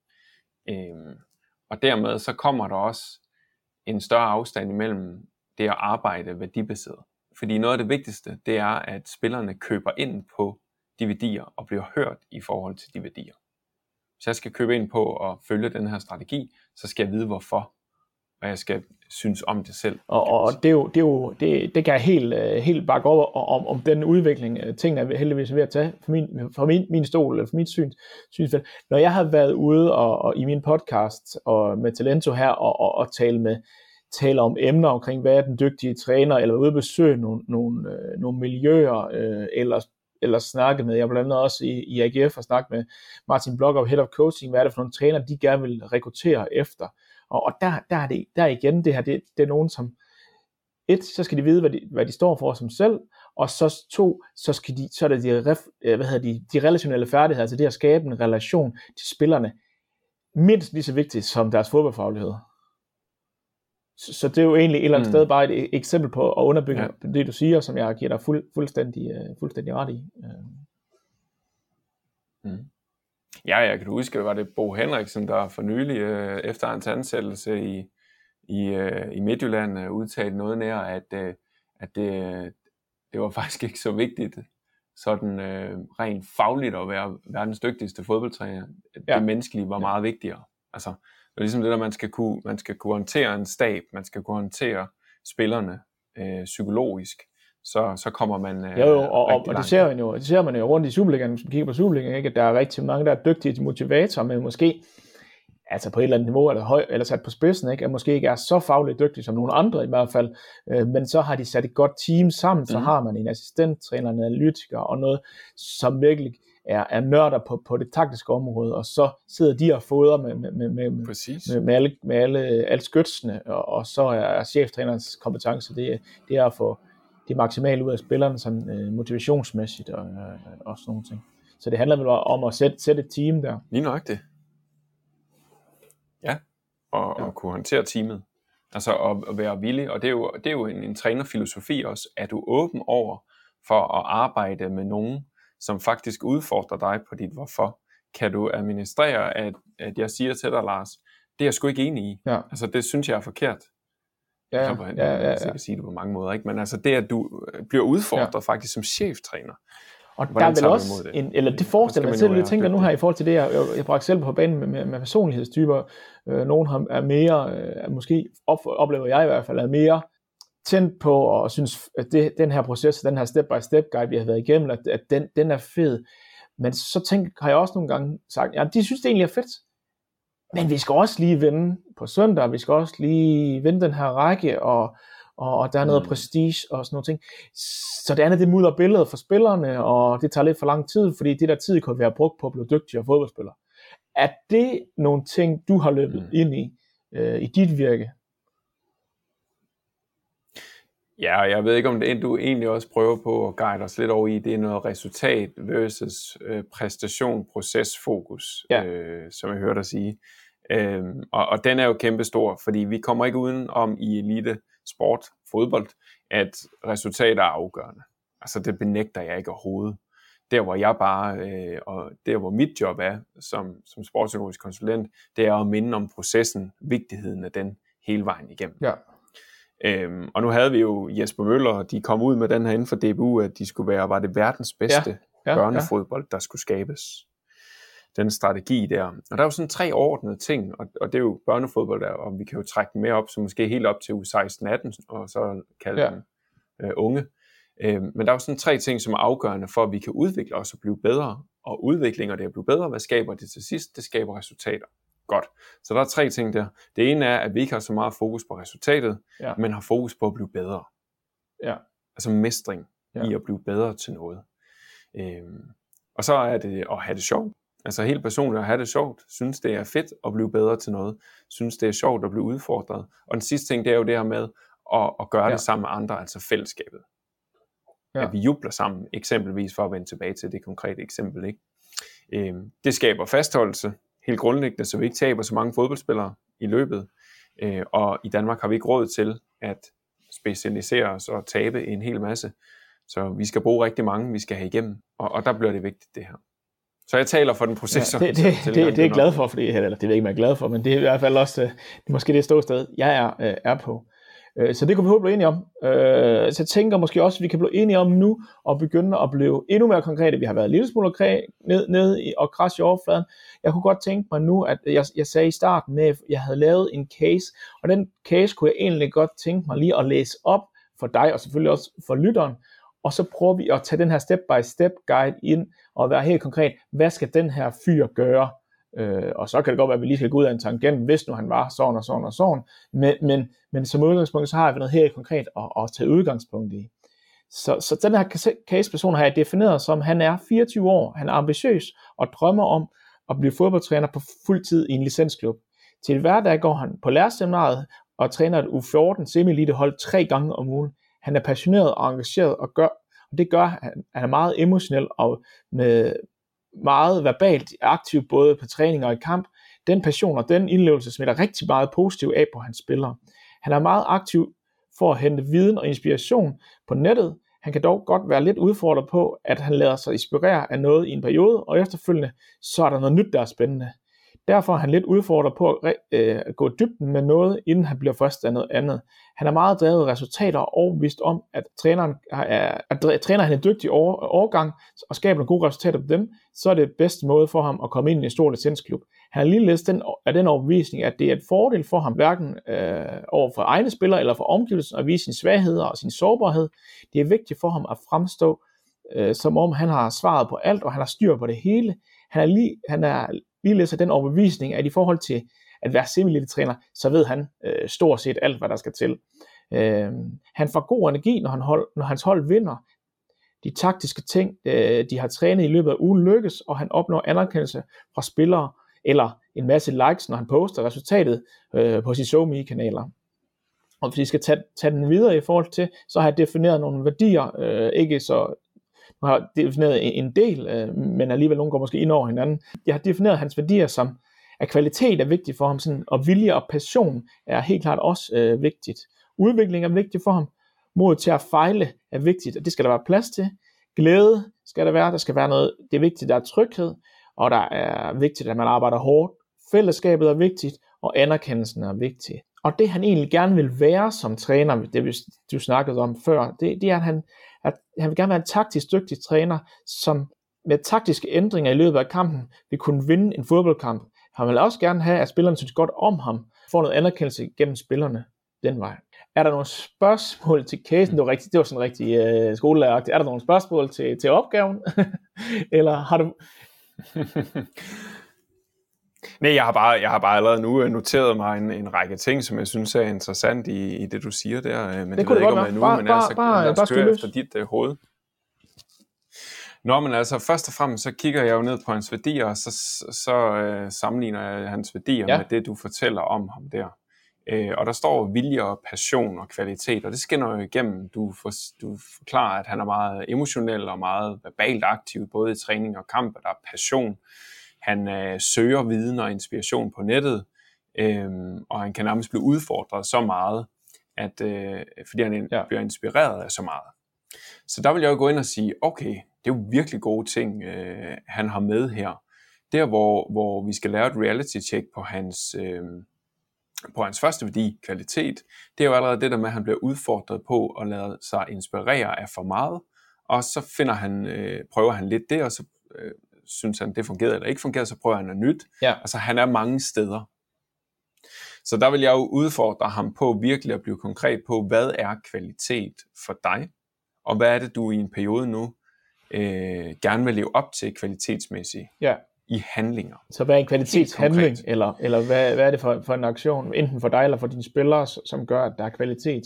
Speaker 2: Og dermed så kommer der også en større afstand imellem det at arbejde værdibaseret. Fordi noget af det vigtigste, det er, at spillerne køber ind på de værdier og bliver hørt i forhold til de værdier. Hvis jeg skal købe ind på at følge den her strategi, så skal jeg vide hvorfor, og jeg skal synes om det selv.
Speaker 1: Og det kan jeg helt bakke op om den udvikling, tingene er heldigvis ved at tage fra min stol, fra mit synsfelt. Når jeg har været ude og i min podcast og med Talento her og tale om emner omkring, hvad er den dygtige træner, eller ude at besøge nogle miljøer, eller snakke med, jeg blandt andet også i AGF og snakke med Martin Blokker, Head of Coaching, hvad er det for nogle træner, de gerne vil rekruttere efter. Og der igen, det her, det er nogen som, så skal de vide, hvad de står for som selv, og så er det de relationelle færdigheder, altså det at skabe en relation til spillerne, mindst lige så vigtigt som deres fodboldfaglighed. Så det er jo egentlig et eller andet sted bare et eksempel på at underbygge det, du siger, som jeg giver dig fuldstændig ret i.
Speaker 2: Ja, jeg kan huske, var det Bo Henriksen, der for nylig efter hans ansættelse i Midtjylland udtalte noget nær, at det var faktisk ikke så vigtigt sådan rent fagligt at være verdens dygtigste fodboldtræner. Det menneskelige var meget vigtigere. Altså, det er ligesom det der, man skal kunne håndtere en stab, man skal kunne håndtere spillerne psykologisk. Så kommer man
Speaker 1: og det ser man jo rundt i Superligaen, hvis man kigger på Superligaen, ikke? At der er rigtig mange, der er dygtige til motivator, men måske altså på et eller andet niveau eller sat på spidsen, ikke? At måske ikke er så fagligt dygtige som nogle andre i hvert fald, men så har de sat et godt team sammen, så har man en assistenttræner, en analytiker og noget, som virkelig er nørder på det taktiske område, og så sidder de og fodrer med alle skytsene, og så er cheftrænerens kompetence, det er at få det maksimale ud af spillerne sådan, motivationsmæssigt og sådan nogle ting. Så det handler vel om at sætte et team der.
Speaker 2: Lige nok det. Ja, og kunne håndtere teamet. Altså at være villig, og det er jo en trænerfilosofi også, at du er åben over for at arbejde med nogen, som faktisk udfordrer dig på dit hvorfor. Kan du administrere, at jeg siger til dig, Lars, det er jeg sgu ikke enig i. Ja. Altså det synes jeg er forkert. Jeg kan sige det på mange måder, ikke? Men altså det, at du bliver udfordret faktisk som cheftræner.
Speaker 1: Og der er vel også, det forestiller mig selv, jeg tænker nu her i forhold til det, jeg bragte selv på banen med personlighedstyper, nogen er mere, måske oplever jeg i hvert fald, er mere tændt på og synes, at den her proces, den her step-by-step guide, vi har været igennem, at den er fed. Men så har jeg også nogle gange sagt, ja, de synes det egentlig er fedt, men vi skal også lige vende på søndag, vi skal også lige vende den her række, og der er noget prestige og sådan nogle ting. Så det andet, det mudder billedet for spillerne, og det tager lidt for lang tid, fordi det der tid kunne være brugt på at blive dygtigere fodboldspiller. Er det nogle ting, du har løbet ind i dit virke?
Speaker 2: Ja, jeg ved ikke, om det du egentlig også prøver på at guide os lidt over i, det er noget resultat versus præstation, procesfokus, som jeg hørte dig sige. Og den er jo kæmpestor, fordi vi kommer ikke uden om i elite sport, fodbold, at resultater er afgørende. Altså det benægter jeg ikke overhovedet. Der hvor jeg bare, og der hvor mit job er som sportspsykologisk konsulent, det er at minde om processen, vigtigheden af den hele vejen igennem.
Speaker 1: Ja.
Speaker 2: Og nu havde vi jo Jesper Møller, og de kom ud med den her inden for DBU, at de skulle være, var det verdens bedste børnefodbold, der skulle skabes. Den strategi der. Og der er jo sådan 3 overordnede ting, og det er jo børnefodbold der, og vi kan jo trække dem mere op, så måske helt op til U16-18, og så kalde dem unge. Men der er jo sådan 3 ting, som er afgørende for, at vi kan udvikle os og blive bedre. Og udvikling og det at blive bedre, hvad skaber det til sidst? Det skaber resultater. Godt. Så der er 3 ting der. Det ene er, at vi ikke har så meget fokus på resultatet, men har fokus på at blive bedre.
Speaker 1: Ja.
Speaker 2: Altså mestring i at blive bedre til noget. Og så er det at have det sjovt. Altså helt personligt at have det sjovt. Synes det er fedt at blive bedre til noget. Synes det er sjovt at blive udfordret. Og den sidste ting, det er jo det her med at gøre det sammen med andre, altså fællesskabet. Ja. At vi jubler sammen, eksempelvis for at vende tilbage til det konkrete eksempel. Ikke? Det skaber fastholdelse. Helt grundlæggende, så vi ikke taber så mange fodboldspillere i løbet. Og i Danmark har vi ikke råd til at specialisere os og tabe en hel masse. Så vi skal bruge rigtig mange, vi skal have igennem. Og der bliver det vigtigt, det her. Så jeg taler for den proces.
Speaker 1: Ja, det er jeg glad for, fordi, eller det ved jeg ikke, om jeg er glad for, men det er i hvert fald også måske det ståsted, jeg er på. Så det kunne vi håbe blive enige om. Så jeg tænker måske også, at vi kan blive enige om nu, og begynde at blive endnu mere konkrete. Vi har været en lille smule ned og krasse i overfladen. Jeg kunne godt tænke mig nu, at jeg sagde i starten med, at jeg havde lavet en case, og den case kunne jeg egentlig godt tænke mig lige at læse op for dig, og selvfølgelig også for lytteren, og så prøver vi at tage den her step-by-step guide ind, og være helt konkret, hvad skal den her fyr gøre? Og så kan det godt være, at vi lige skal gå ud af en tangent, hvis nu han var sådan og sådan og sådan, men som udgangspunkt, så har vi noget helt konkret at tage udgangspunkt i. Så den her case-person har jeg defineret som, han er 24 år, han er ambitiøs og drømmer om at blive fodboldtræner på fuld tid i en licensklub. Til hverdag går han på lærerseminariet og træner et U14 semi-elite hold 3 gange om ugen. Han er passioneret og engageret, og det gør, han er meget emotionel og med meget verbalt aktiv både på træning og i kamp. Den passion og den indlevelse smitter rigtig meget positivt af på hans spillere. Han er meget aktiv for at hente viden og inspiration på nettet. Han kan dog godt være lidt udfordret på, at han lader sig inspirere af noget i en periode, og efterfølgende så er der noget nyt, der er spændende. Derfor er han lidt udfordret på at gå dybden med noget, inden han bliver først af noget andet. Han er meget drevet af resultater og overbevist om, at træner han en dygtig overgang og skaber nogle gode resultater på dem, så er det bedste måde for ham at komme ind i en stor licensklub. Han er ligeledes af den overbevisning, at det er et fordel for ham, hverken over for egne spillere eller for omgivelsen, at vise sine svagheder og sin sårbarhed. Det er vigtigt for ham at fremstå, som om han har svaret på alt, og han har styr på det hele. Han er ligeledes af den overbevisning, at i forhold til at være semi-elite-træner, så ved han stort set alt, hvad der skal til. Han får god energi, når hans hold vinder. De taktiske ting, de har trænet i løbet af ugen lykkes, og han opnår anerkendelse fra spillere, eller en masse likes, når han poster resultatet på sine SoMe-kanaler. Og hvis vi skal tage den videre i forhold til, så har jeg defineret nogle værdier, ikke så... Jeg har defineret en del, men alligevel nogle går måske ind over hinanden. Jeg har defineret hans værdier som, at kvalitet er vigtigt for ham, sådan, og vilje og passion er helt klart også vigtigt. Udvikling er vigtigt for ham. Mod til at fejle er vigtigt, og det skal der være plads til. Glæde skal der skal være noget. Det er vigtigt, der er tryghed, og der er vigtigt, at man arbejder hårdt. Fællesskabet er vigtigt, og anerkendelsen er vigtig. Og det han egentlig gerne vil være som træner, det du snakkede om før, det er, at han vil gerne være en taktisk dygtig træner, som med taktiske ændringer i løbet af kampen vil kunne vinde en fodboldkamp. Han vil også gerne have, at spillerne synes godt om ham, får noget anerkendelse gennem spillerne den vej. Er der nogle spørgsmål til casen? Det var sådan rigtig skolelæreragtigt. Er der nogle spørgsmål til opgaven? Eller har du...
Speaker 2: Nej, jeg har bare allerede nu noteret mig en række ting, som jeg synes er interessant i det, du siger der. Men
Speaker 1: det kunne det godt være.
Speaker 2: Bare køre efter dit hoved. Nå, men altså først og fremmest, så kigger jeg jo ned på hans værdier, og så sammenligner jeg hans værdier med det, du fortæller om ham der. Og der står vilje og passion og kvalitet, og det skinner jo igennem. Du forklarer, at han er meget emotionel og meget verbalt aktiv, både i træning og kamp, og der er passion. Han søger viden og inspiration på nettet, og han kan nærmest blive udfordret så meget, fordi han bliver inspireret af så meget. Så der vil jeg jo gå ind og sige, okay, det er jo virkelig gode ting, han har med her. Der, hvor vi skal lave et reality check på hans første værdi, kvalitet, det er jo allerede det der med, at han bliver udfordret på at lade sig inspirere af for meget, og så prøver han lidt det, og så synes han, det fungerede eller ikke fungerede, så prøver han noget nyt.
Speaker 1: Ja.
Speaker 2: Altså han er mange steder. Så der vil jeg jo udfordre ham på virkelig at blive konkret på, hvad er kvalitet for dig, og hvad er det, du i en periode nu gerne vil leve op til kvalitetsmæssigt i handlinger.
Speaker 1: Så hvad er en kvalitetshandling, eller hvad er det for en aktion, enten for dig eller for dine spillere, som gør, at der er kvalitet?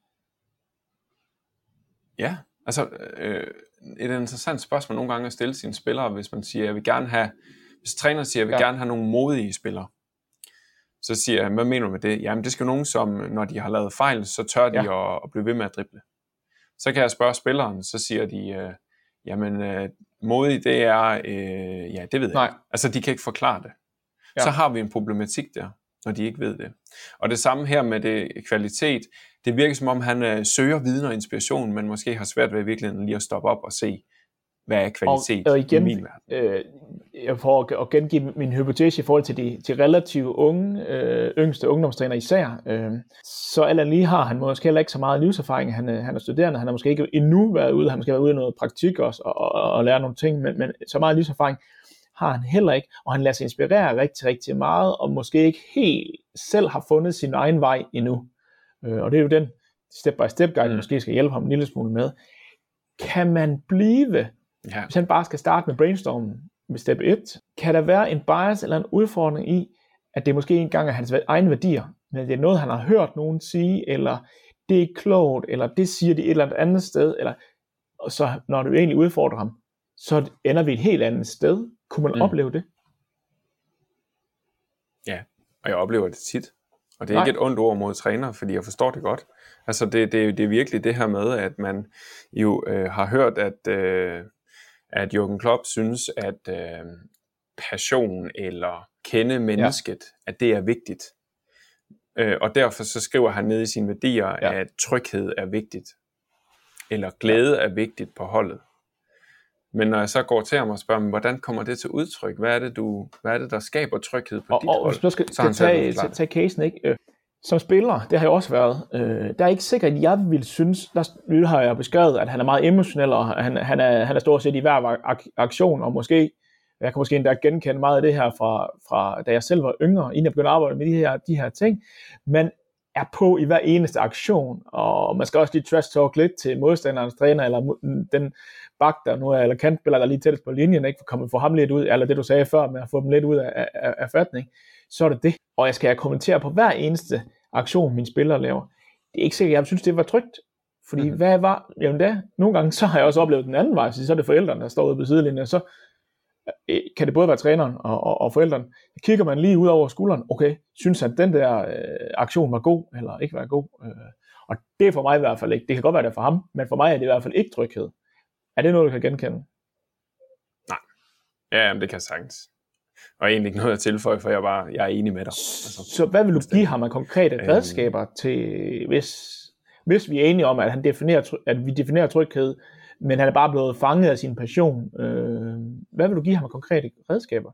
Speaker 2: Ja, altså et interessant spørgsmål nogle gange at stille sine spillere, hvis man siger, hvis træneren siger, jeg vil gerne have nogle modige spillere, så siger jeg, hvad mener du med det? Jamen det skal jo nogen, som når de har lavet fejl, så tør de at blive ved med at drible. Så kan jeg spørge spilleren, så siger de, modig, det er, det ved jeg ikke. Altså, de kan ikke forklare det. Ja. Så har vi en problematik der, når de ikke ved det. Og det samme her med det kvalitet, det virker som om, han søger viden og inspiration, men måske har svært ved i virkeligheden lige at stoppe op og se, hvad er kvalitet
Speaker 1: og igen,
Speaker 2: i min verden.
Speaker 1: Jeg får at gengive min hypotese i forhold til de relativt unge, yngste ungdomstræner især, så eller lige har han måske heller ikke så meget livserfaring. Han er studerende, han har måske ikke endnu været ude, han måske været ude i noget praktik også, og lære nogle ting, men så meget livserfaring har han heller ikke, og han lader sig inspirere rigtig, rigtig meget, og måske ikke helt selv har fundet sin egen vej endnu. Og det er jo den step-by-step guide, måske skal hjælpe ham en lille smule med. Kan man blive, hvis han bare skal starte med brainstormen med step 1, kan der være en bias eller en udfordring i, at det måske ikke engang er hans egne værdier, men det er noget, han har hørt nogen sige, eller det er klogt, eller det siger de et eller andet sted, eller og så når du egentlig udfordrer ham, så ender vi et helt andet sted. Kunne man opleve det?
Speaker 2: Ja, og jeg oplever det tit. Og det er ikke et ondt ord mod træner, fordi jeg forstår det godt. Altså det er virkelig det her med, at man jo har hørt, at Jürgen Klopp synes, at passion eller kende mennesket, at det er vigtigt. Og derfor så skriver han ned i sine værdier, at tryghed er vigtigt. Eller glæde er vigtigt på holdet. Men når jeg så går til ham og spørger, hvordan kommer det til udtryk? Hvad er det, der skaber tryghed på dit hold?
Speaker 1: Og hvis du skal tage casen, ikke? Som spiller, det har jeg også været, der er ikke sikkert, at jeg vil synes, nu har jeg beskrevet, at han er meget emotionel, og han er stort set i hver aktion, og jeg kan måske endda genkende meget af det her fra da jeg selv var yngre, inden jeg begyndte at arbejde med de her ting, men er på i hver eneste aktion, og man skal også lige trash talk lidt til modstanderens træner, eller den bak der nu er, eller kantspiller, der lige tættest på linjen, ikke, for at få ham lidt ud, eller det du sagde før, med at få dem lidt ud af fatning, så er det det. Og jeg skal kommentere på hver eneste aktion, mine spillere laver. Det er ikke sikkert, jeg synes, det var trygt, fordi hvad var, jamen da, nogle gange, så har jeg også oplevet den anden vej, så er det forældrene, der står ude på sidelinjen, og så kan det både være træneren og forældrene. Kigger man lige ud over skulderen, okay, synes han, at den der aktion var god, eller ikke var god. Og det er for mig i hvert fald ikke. Det kan godt være det for ham, men for mig er det i hvert fald ikke tryghed. Er det noget, du kan genkende?
Speaker 2: Nej. Ja, men det kan jeg sagtens. Og egentlig ikke noget at tilføje, for jeg er enig med dig. Altså,
Speaker 1: så hvad vil du give ham af konkrete redskaber til, hvis vi er enige om, at vi definerer tryghed, men han er bare blevet fanget af sin passion. Hvad vil du give ham af konkrete redskaber?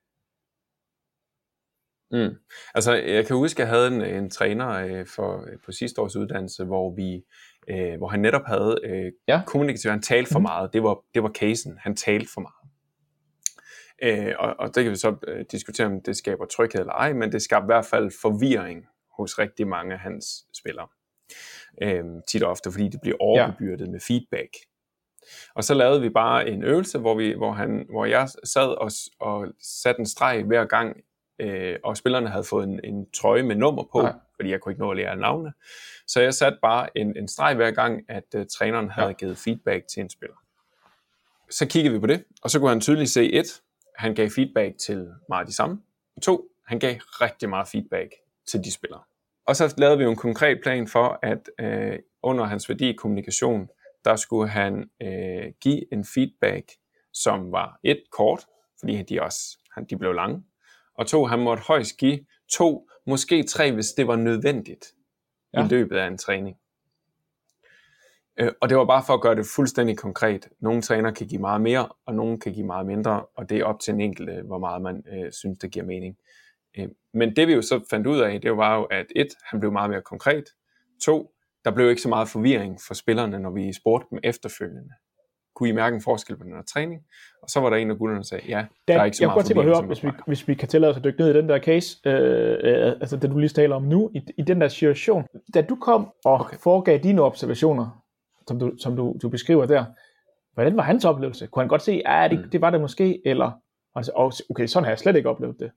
Speaker 2: Altså, jeg kan huske, at jeg havde en træner på sidste års uddannelse, hvor han netop havde kommunikativ. Han talte for meget. Det var casen. Han talte for meget. Og det kan vi så diskutere, om det skaber tryghed eller ej, men det skaber i hvert fald forvirring hos rigtig mange af hans spillere. Tit og ofte, fordi de bliver overbebyrdet med feedback. Og så lavede vi bare en øvelse, hvor jeg sad og satte en streg hver gang og spillerne havde fået en trøje med nummer på, fordi jeg kunne ikke nå at lære navnene. Så jeg satte bare en streg hver gang, at træneren havde givet feedback til en spiller. Så kiggede vi på det, og så kunne han tydeligt se, 1, han gav feedback til meget de samme. 2, han gav rigtig meget feedback til de spillere. Og så lavede vi jo en konkret plan for, at under hans værdi i kommunikation, der skulle han give en feedback, som var 1, kort, fordi de blev lange, og 2, han måtte højst give 2, måske 3, hvis det var nødvendigt i løbet af en træning. Og det var bare for at gøre det fuldstændig konkret. Nogle træner kan give meget mere, og nogle kan give meget mindre, og det er op til en enkelt, hvor meget man synes, det giver mening. Men det vi jo så fandt ud af, det var jo, at 1, han blev meget mere konkret. 2, der blev ikke så meget forvirring for spillerne, når vi spurgte dem efterfølgende. Kunne I mærke en forskel på den her træning? Og så var der en af gutterne, der sagde, ja, der er ikke så meget forvirring.
Speaker 1: Jeg kunne godt tænke mig at høre, hvis vi kan tillade os at dykke ned i den der case, altså det du lige taler om nu, i den der situation. Da du kom og foregav dine observationer, som du beskriver der, hvordan var hans oplevelse? Kunne han godt se, det var det måske, eller altså, okay, sådan har jeg slet ikke oplevet det.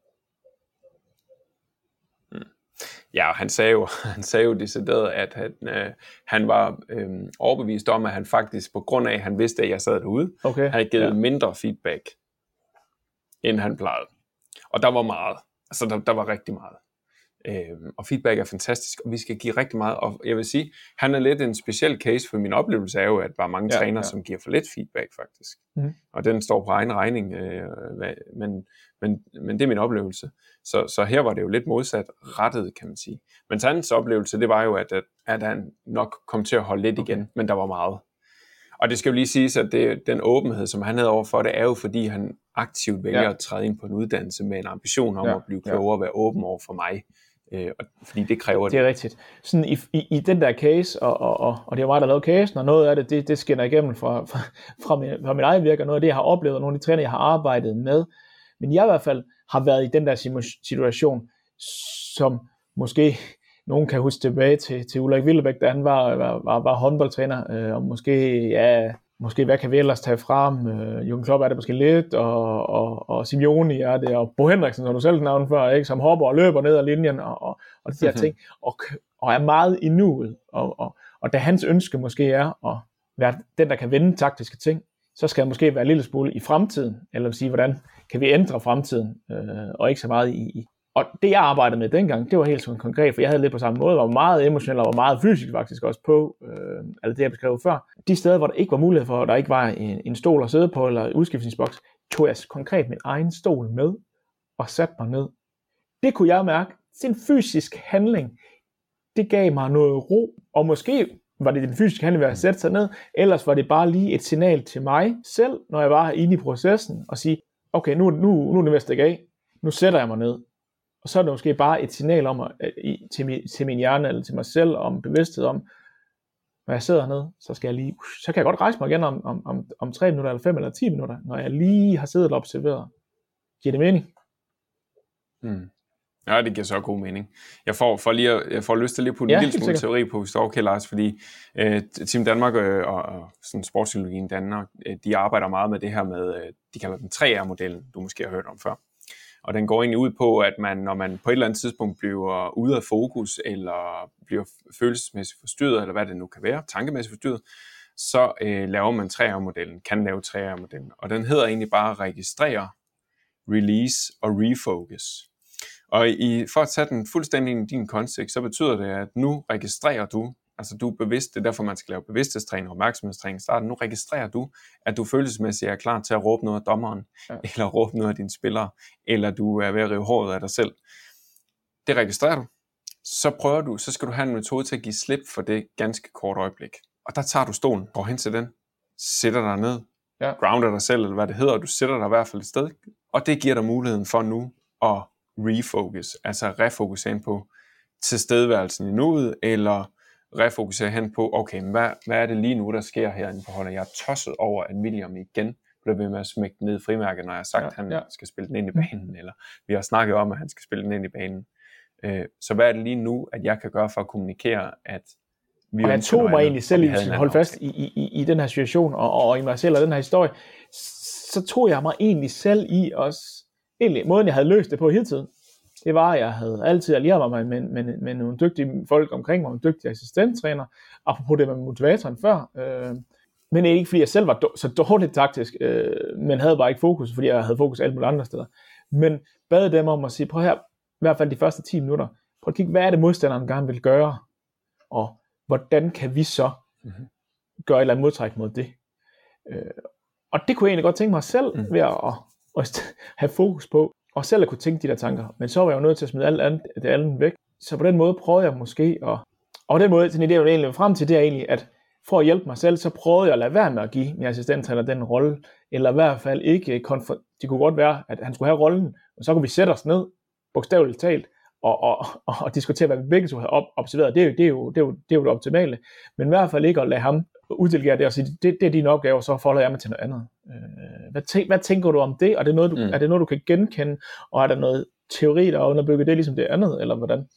Speaker 2: Ja, han sagde jo decideret, at han var overbevist om, at han faktisk, på grund af, at han vidste, at jeg sad derude, havde givet mindre feedback, end han plejede. Og der var meget. Altså, der var rigtig meget. Og feedback er fantastisk, og vi skal give rigtig meget. Og jeg vil sige, han er lidt en speciel case, for min oplevelse er jo, at der er mange trænere, som giver for lidt feedback, faktisk. Og den står på egen regning, men det er min oplevelse. Så her var det jo lidt modsat rettet, kan man sige. Men hans oplevelse, det var jo, at han nok kom til at holde lidt igen, men der var meget. Og det skal jo lige siges, at den åbenhed, som han havde overfor det, er jo fordi, han aktivt vælger at træde ind på en uddannelse med en ambition om at blive klogere og være åben over for mig. Fordi det kræver
Speaker 1: det. Det er rigtigt. Sådan i den der case, og det er mig, der lavede casen, og noget af det skinner igennem fra mit eget virke, og noget af det, jeg har oplevet, og nogle af de træner, jeg har arbejdet med. Men jeg i hvert fald har været i den der situation, som måske nogen kan huske tilbage til Ulrik Wilbæk, da han var håndboldtræner, og måske hvad kan vi ellers tage frem? Jürgen Klopp er det måske lidt, og Simeone er det, og Bo Henriksen, som du selv navnet før, ikke? Som hopper og løber ned ad linjen, og de her ting, og er meget i nuet, og da hans ønske måske er at være den, der kan vende taktiske ting, så skal jeg måske være en lille smule i fremtiden, eller sige, hvordan kan vi ændre fremtiden, og ikke så meget i. Og det jeg arbejdede med dengang, det var helt sådan konkret, for jeg havde lidt på samme måde, var meget emotionel og var meget fysisk faktisk også på, det jeg beskrev før. De steder, hvor der ikke var mulighed for, at der ikke var en stol at sidde på, eller en udskiftningsboks, tog jeg konkret min egen stol med, og satte mig ned. Det kunne jeg mærke, sin fysisk handling, det gav mig noget ro, og måske var det den fysiske handling ved at sætte sig ned, ellers var det bare lige et signal til mig selv, når jeg var inde i processen, og sige, okay, nu er det vist ikke af, nu sætter jeg mig ned. Og så er det måske bare et signal om til min hjerne, eller til mig selv, om bevidsthed om, når jeg sidder hernede, så kan jeg godt rejse mig igen om 3 minutter, eller 5 eller 10 minutter, når jeg lige har siddet og observeret. Giver det mening?
Speaker 2: Ja, det giver så god mening. Jeg får lyst til lige at putte en lille smule teori på, hvis det er okay, Lars, fordi Team Danmark og sådan sportspsykologien Danmark, de arbejder meget med det her med, de kalder den 3R-modellen, du måske har hørt om før. Og den går egentlig ud på, at når man på et eller andet tidspunkt bliver ude af fokus, eller bliver følelsesmæssigt forstyrret, eller hvad det nu kan være, tankemæssigt forstyrret, så laver man 3R-modellen, kan lave 3R-modellen. Og den hedder egentlig bare registrere, release og refocus. Og for at tage den fuldstændig i din kontekst, så betyder det, at nu registrerer du, altså du er bevidst, det er derfor man skal lave bevidsthedstræning og opmærksomhedstræning i starten, nu registrerer du, at du følelsesmæssigt er klar til at råbe noget af dommeren, eller råbe noget af dine spillere, eller du er ved at rive håret af dig selv. Det registrerer du. Så skal du have en metode til at give slip for det ganske kort øjeblik. Og der tager du stolen, går hen til den, sætter dig ned, grounder dig selv, eller hvad det hedder, og du sætter dig i hvert fald et sted. Og det giver dig muligheden for nu at refocus, altså refokusere hen på tilstedeværelsen i nuet, eller refokusere hen på, okay, hvad er det lige nu, der sker herinde på holdet? Jeg er tosset over, at William igen bliver ved med at smække ned i frimærket, når jeg har sagt, at han skal spille den ind i banen, eller vi har snakket om, at han skal spille den ind i banen. Så hvad er det lige nu, at jeg kan gøre for at kommunikere, at vi
Speaker 1: og jeg tog mig egentlig selv i, holde fast i den her situation, og i mig selv og den her historie, så tog jeg mig egentlig selv i også, egentlig måden jeg havde løst det på hele tiden, det var, at jeg havde altid allieret mig med nogle dygtige folk omkring mig, nogle dygtige assistenttræner, apropos det med motivatoren før, men ikke fordi jeg selv var så dårligt taktisk, men havde bare ikke fokus, fordi jeg havde fokus alle mulige andre steder. Men bad dem om at sige, prøv her, i hvert fald de første 10 minutter, prøv at kigge, hvad er det modstanderen gerne vil gøre, og hvordan kan vi så gøre et eller andet modtræk mod det. Og det kunne jeg egentlig godt tænke mig selv ved at have fokus på, og selv at kunne tænke de der tanker. Men så var jeg jo nødt til at smide alt andet væk. Så på den måde prøvede jeg måske og den måde, sådan det jeg egentlig frem til, det er egentlig, at for at hjælpe mig selv, så prøvede jeg at lade være med at give min assistenttræner den rolle, eller i hvert fald ikke, det kunne godt være, at han skulle have rollen, og så kunne vi sætte os ned, bogstaveligt talt, og diskutere, hvad vi begge to havde observeret. Det er jo det optimale, men i hvert fald ikke at lade ham uddelegere det og sige, det er dine opgaver, så forholder jeg mig til noget andet. Hvad tænker du om det? Og er det noget, du kan genkende, og er der noget teori, der underbygger det, ligesom det andet, eller hvordan?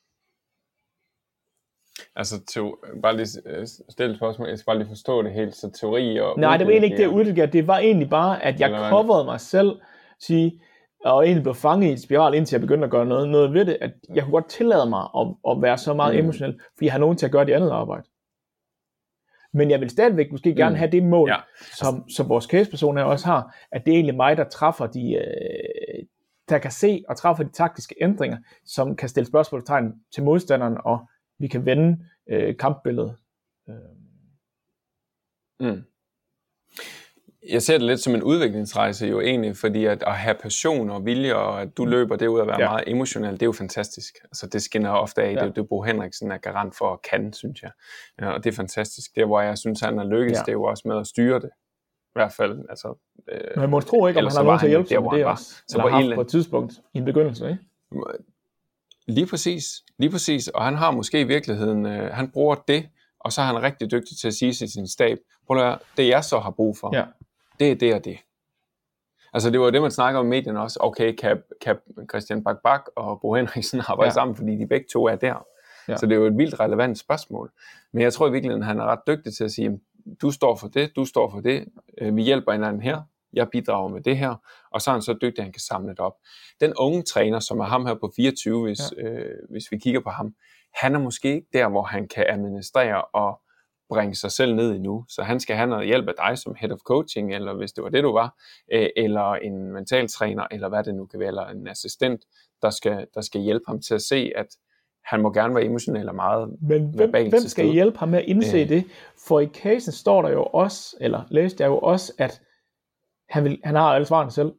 Speaker 2: Altså, bare lige stille et spørgsmål, jeg skal bare lige forstå det helt, så teori og...
Speaker 1: Nej, det var egentlig ikke det uddelegere, det var egentlig bare, at jeg coverede mig selv, og egentlig blev fanget i et spiral, indtil jeg begyndte at gøre noget ved det, at jeg kunne godt tillade mig at være så meget emotionel, fordi jeg har nogen til at gøre det andet arbejde. Men jeg vil stadigvæk måske gerne have det mål, som vores casepersoner også har, at det er egentlig mig, der træffer der kan se og træffer de taktiske ændringer, som kan stille spørgsmålstegn til modstanderen, og vi kan vende kampbilledet.
Speaker 2: Jeg ser det lidt som en udviklingsrejse jo egentlig, fordi at have passion og vilje, og at du løber det ud at være meget emotionel, det er jo fantastisk. Altså det skinner ofte af, det Bo Henriksen er garant for at kan, synes jeg. Ja, og det er fantastisk. Det hvor jeg synes, han er lykkes, det er jo også med at styre det. I hvert fald, altså...
Speaker 1: Men jeg må tro ikke, om han har noget til at hjælpe sig med det også. Så eller haft på et tidspunkt i en begyndelse, ikke?
Speaker 2: Lige præcis. Og han har måske i virkeligheden, han bruger det, og så er han rigtig dygtig til at sige til sin stab, prøv at høre, det jeg så har brug for, det er det og det. Altså det var det, man snakker om i medierne også. Okay, kan Christian Bak og Bo Henriksen arbejde sammen, fordi de begge to er der? Ja. Så det er jo et vildt relevant spørgsmål. Men jeg tror i virkeligheden, han er ret dygtig til at sige, du står for det, du står for det, vi hjælper hinanden her, jeg bidrager med det her, og så er han så dygtig, at han kan samle det op. Den unge træner, som er ham her på 24, hvis vi kigger på ham, han er måske ikke der, hvor han kan administrere og bringe sig selv ned endnu. Så han skal have noget hjælp af dig som head of coaching, eller hvis det var det, du var, eller en mentaltræner, eller hvad det nu kan være, eller en assistent, der skal hjælpe ham til at se, at han må gerne være emotionel og meget.
Speaker 1: Men hvem skal hjælpe ham med at indse det? For i casen står der jo også, eller læste jeg jo også, at han har alle svarene selv.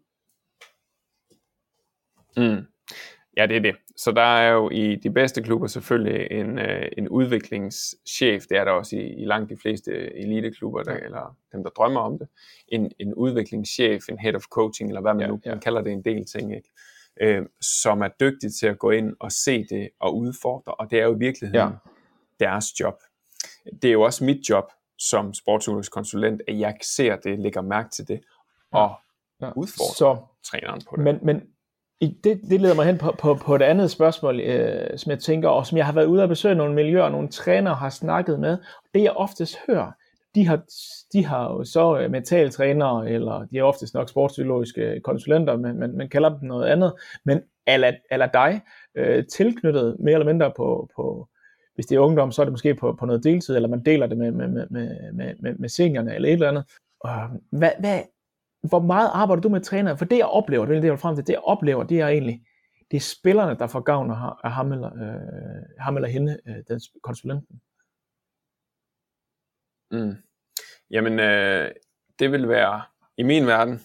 Speaker 2: Ja, det er det. Så der er jo i de bedste klubber selvfølgelig en udviklingschef, det er der også i langt de fleste eliteklubber, eller dem, der drømmer om det. En udviklingschef, en head of coaching, eller hvad man nu man kalder det, en del ting, ikke? Som er dygtig til at gå ind og se det og udfordre, og det er jo i virkeligheden deres job. Det er jo også mit job som sportspsykologisk konsulent, at jeg ser det, lægger mærke til det, og udfordre træneren på det.
Speaker 1: Men det leder mig hen på et andet spørgsmål, som jeg tænker, og som jeg har været ude at besøge nogle miljøer, og nogle trænere har snakket med. Det jeg oftest hører, de har jo så mentaltrænere, eller de er oftest nok sportspsykologiske konsulenter, men man kalder dem noget andet, men eller dig, tilknyttet mere eller mindre på hvis det er ungdom, så er det måske på noget deltid, eller man deler det med seniorerne, eller et eller andet. Hvor meget arbejder du med trænere? For det jeg oplever, det jeg oplever, det er egentlig, det er spillerne, der får gavn af ham eller hende, den konsulenten.
Speaker 2: Jamen, det vil være, i min verden,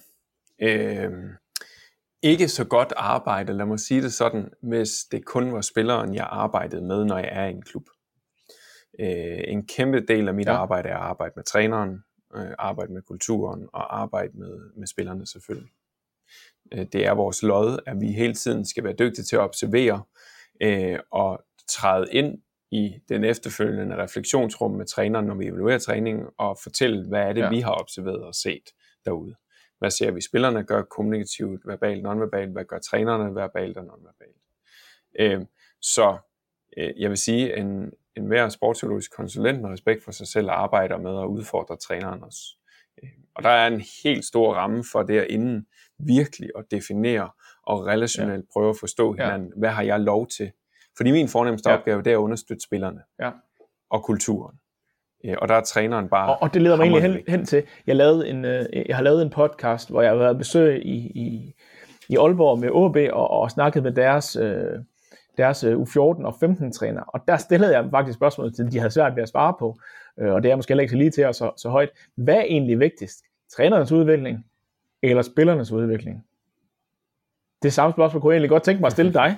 Speaker 2: ikke så godt arbejde, lad mig sige det sådan, hvis det kun var spilleren, jeg arbejdede med, når jeg er i en klub. En kæmpe del af mit arbejde er at arbejde med træneren, arbejde med kulturen og arbejde med spillerne selvfølgelig. Det er vores lod, at vi hele tiden skal være dygtige til at observere og træde ind i den efterfølgende refleksionsrum med træneren, når vi evaluerer træningen, og fortælle, hvad er det, vi har observeret og set derude. Hvad ser vi spillerne gør kommunikativt, verbalt, nonverbalt, hvad gør trænerne verbalt og nonverbalt. Så jeg vil sige, en hver sportspsykologisk konsulent med respekt for sig selv arbejder med at udfordre træneren også. Og der er en helt stor ramme for derinde virkelig at definere og relationelt prøve at forstå hinanden. Hvad har jeg lov til? Fordi min fornemmeste opgave, det er at understøtte spillerne og kulturen. Og der er træneren bare...
Speaker 1: Og det leder mig egentlig hen til, jeg har lavet en podcast, hvor jeg har været besøg i Aalborg med OB og snakket med deres U14 og 15 træner. Og der stillede jeg faktisk spørgsmål til, de havde svært ved at svare på. Og det er måske heller ikke så lige til og så højt. Hvad er egentlig vigtigst? Trænernes udvikling eller spillernes udvikling? Det samme spørgsmål kunne jeg egentlig godt tænke mig at stille dig.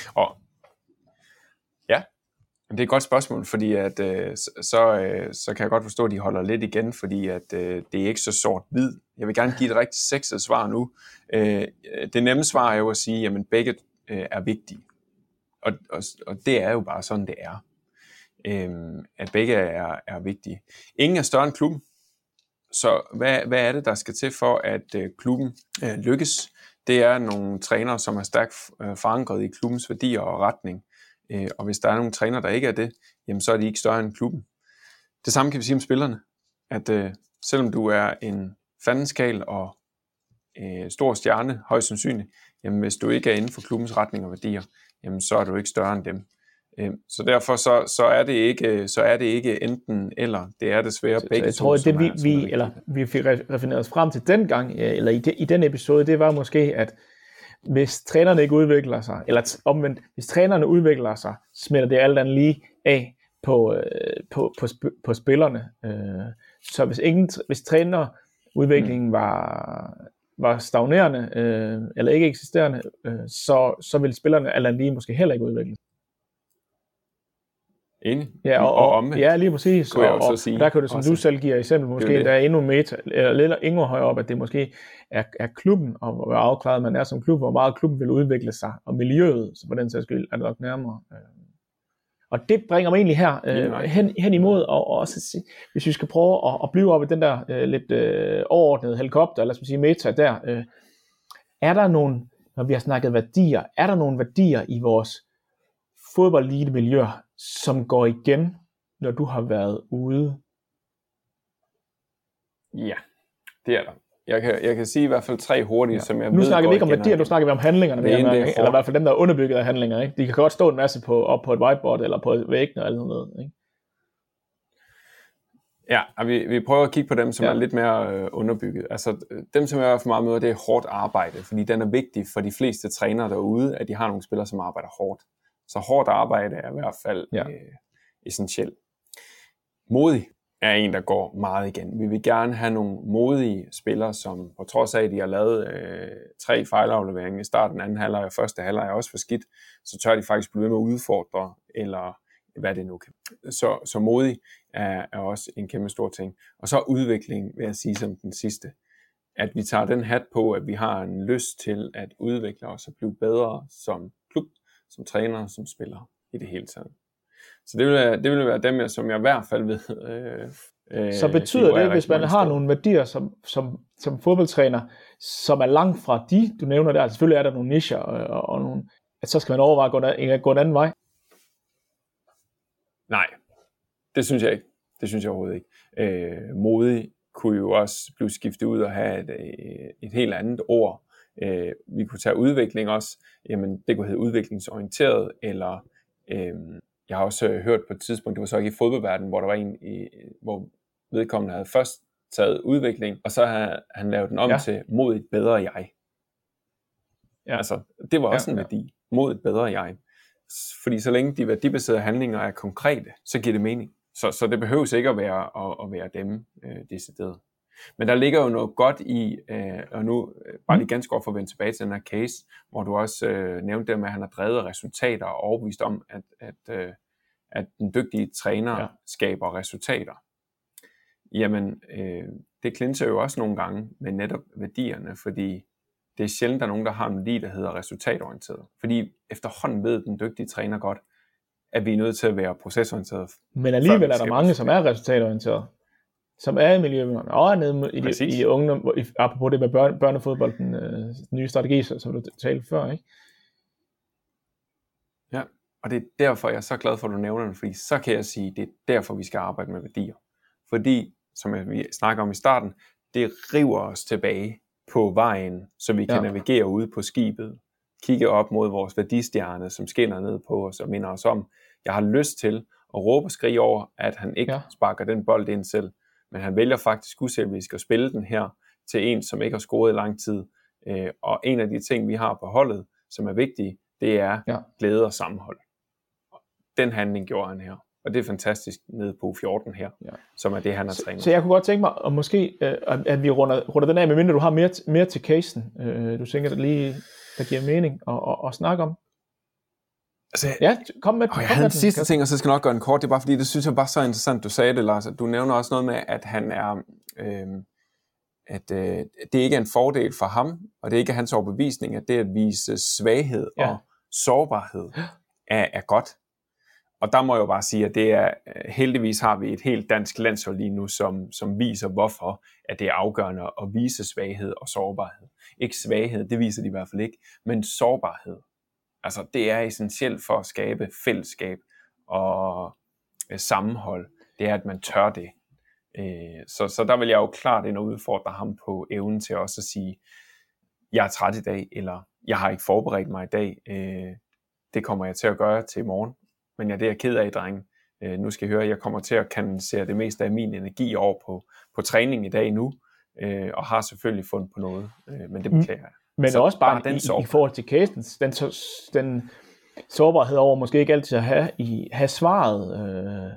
Speaker 2: Det er et godt spørgsmål, fordi at, så kan jeg godt forstå, at de holder lidt igen, fordi at, det er ikke så sort-hvid. Jeg vil gerne give et rigtig sexet svar nu. Det nemme svar er jo at sige, at begge er vigtige. Og det er jo bare sådan, det er. At begge er vigtige. Ingen er større end klubben. Så hvad er det, der skal til for, at klubben lykkes? Det er nogle trænere, som er stærkt forankret i klubbens værdier og retning. Og hvis der er nogle træner, der ikke er det, jamen så er de ikke større end klubben. Det samme kan vi sige om spillerne, at selvom du er en fandenskal og stor stjerne, højst sandsynligt, jamen hvis du ikke er inden for klubbens retning og værdier, jamen så er du ikke større end dem. Så derfor så er det ikke enten eller, det er desværre begge.
Speaker 1: Jeg tror, vi fik refineret os frem til den gang, eller i den episode, det var måske, at hvis trænerne ikke udvikler sig, eller omvendt, hvis trænerne udvikler sig, smitter det alt andet lige af på spillerne. Så hvis trænerudviklingen var stagnerende, eller ikke eksisterende, så vil spillerne alt andet lige måske heller ikke udvikle sig.
Speaker 2: Enig.
Speaker 1: Ja, og omvendt. Ja, lige præcis. Og der kan du, som du selv giver eksempel, måske der er endnu meta, eller endnu højere op, at det måske er klubben, og hvor afklaret man er som klub, hvor meget klubben vil udvikle sig, og miljøet, så på den sags skyld er det nok nærmere. Og det bringer mig egentlig her hen imod, og også hvis vi skal prøve at blive op i den der lidt overordnede helikopter, eller lad os sige meta der, er der nogle, når vi har snakket værdier, er der nogle værdier i vores fodboldelitemiljøer, som går igen, når du har været ude?
Speaker 2: Ja, det er der. Jeg kan sige i hvert fald 3 hurtige, som jeg
Speaker 1: nu ved. Nu snakker vi ikke om værdier, nu snakker vi om handlingerne, eller i hvert fald dem, der er underbygget af handlinger. Ikke? De kan godt stå en masse op på et whiteboard, eller på væggen, eller sådan noget. Ikke?
Speaker 2: Ja, og vi prøver at kigge på dem, som er lidt mere underbygget. Altså dem, som jeg i hvert fald meget møder, det er hårdt arbejde, fordi den er vigtig for de fleste trænere derude, at de har nogle spillere, som arbejder hårdt. Så hårdt arbejde er i hvert fald essentielt. Modig er en, der går meget igen. Vi vil gerne have nogle modige spillere, som på trods af, at de har lavet 3 fejlafleveringer i starten, anden halvleg og første halvleg er også for skidt, så tør de faktisk blive ved med at udfordre, eller hvad det nu kan. Så modig er også en kæmpe stor ting. Og så udvikling, vil jeg sige som den sidste. At vi tager den hat på, at vi har en lyst til at udvikle os og blive bedre som klub, som træner, som spiller i det hele taget. Så det vil være dem, som jeg i hvert fald ved.
Speaker 1: Så betyder det, hvis man har nogle værdier som fodboldtræner, som er langt fra du nævner der, selvfølgelig er der nogle nicher, og nogle, at så skal man overveje at gå en anden vej?
Speaker 2: Nej, det synes jeg ikke. Det synes jeg overhovedet ikke. Modig kunne jo også blive skiftet ud og have et helt andet ord. Vi kunne tage udvikling også. Jamen, det kunne hedde udviklingsorienteret, eller jeg har også hørt på et tidspunkt, det var så ikke i fodboldverdenen, hvor der var en, hvor vedkommende havde først taget udvikling, og så havde han lavet den om til mod et bedre jeg. Ja. Altså, det var også en værdi. Mod et bedre jeg. Fordi så længe de værdibaserede handlinger er konkrete, så giver det mening. Så det behøves ikke at være dem decideret. Men der ligger jo noget godt i, og nu bare lige ganske godt for at vende tilbage til den her case, hvor du også nævnte det med, at han har drevet resultater og overbevist om, at den dygtige træner skaber resultater. Jamen, det clincher jo også nogle gange med netop værdierne, fordi det er sjældent, der er nogen, der har en værdi, der hedder resultatorienteret. Fordi efterhånden ved den dygtige træner godt, at vi er nødt til at være procesorienteret.
Speaker 1: Men alligevel er der mange, som er resultatorienteret. Som er i miljøet, og er nede i ungdom, apropos det med børnefodbolden, nye strategi, som du talte før, ikke?
Speaker 2: Ja, og det er derfor, jeg er så glad for, at du nævner det, fordi så kan jeg sige, det er derfor, vi skal arbejde med værdier. Fordi, som vi snakker om i starten, det river os tilbage på vejen, så vi kan navigere ude på skibet, kigge op mod vores værdistjerne, som skinner ned på os og minder os om, jeg har lyst til at råbe og skrige over, at han ikke sparker den bold ind selv, men han vælger faktisk uselvisk at spille den her til en, som ikke har scoret i lang tid. Og en af de ting, vi har på holdet, som er vigtige, det er glæde og sammenhold. Den handling gjorde han her. Og det er fantastisk nede på 14 her, som er det, han har trænet.
Speaker 1: Så jeg kunne godt tænke mig, og måske, at vi runder den af, medmindre du har mere til casen. Du tænker, der giver mening at snakke om.
Speaker 2: Altså,
Speaker 1: kom med.
Speaker 2: Jeg havde en sidste ting, og så skal jeg nok gøre den kort. Det er bare fordi, det synes jeg bare så interessant, du sagde det, Lars. Du nævner også noget med, at han er... at det ikke er en fordel for ham, og det ikke er hans overbevisning, at det at vise svaghed og sårbarhed er godt. Og der må jeg jo bare sige, at det er, heldigvis har vi et helt dansk landshold lige nu, som viser hvorfor, at det er afgørende at vise svaghed og sårbarhed. Ikke svaghed, det viser de i hvert fald ikke, men sårbarhed. Altså det er essentielt for at skabe fællesskab og sammenhold. Det er, at man tør det. Så der vil jeg jo klart ind og udfordre ham på evnen til også at sige, jeg er træt i dag, eller jeg har ikke forberedt mig i dag. Det kommer jeg til at gøre til i morgen. Men det er jeg ked af, drenge. Nu skal I høre, jeg kommer til at kanalisere det meste af min energi over på træning i dag nu, og har selvfølgelig fundet på noget, men det beklager jeg. Men
Speaker 1: så også bare den i forhold til casen, den sårbarhed over måske ikke altid at have svaret,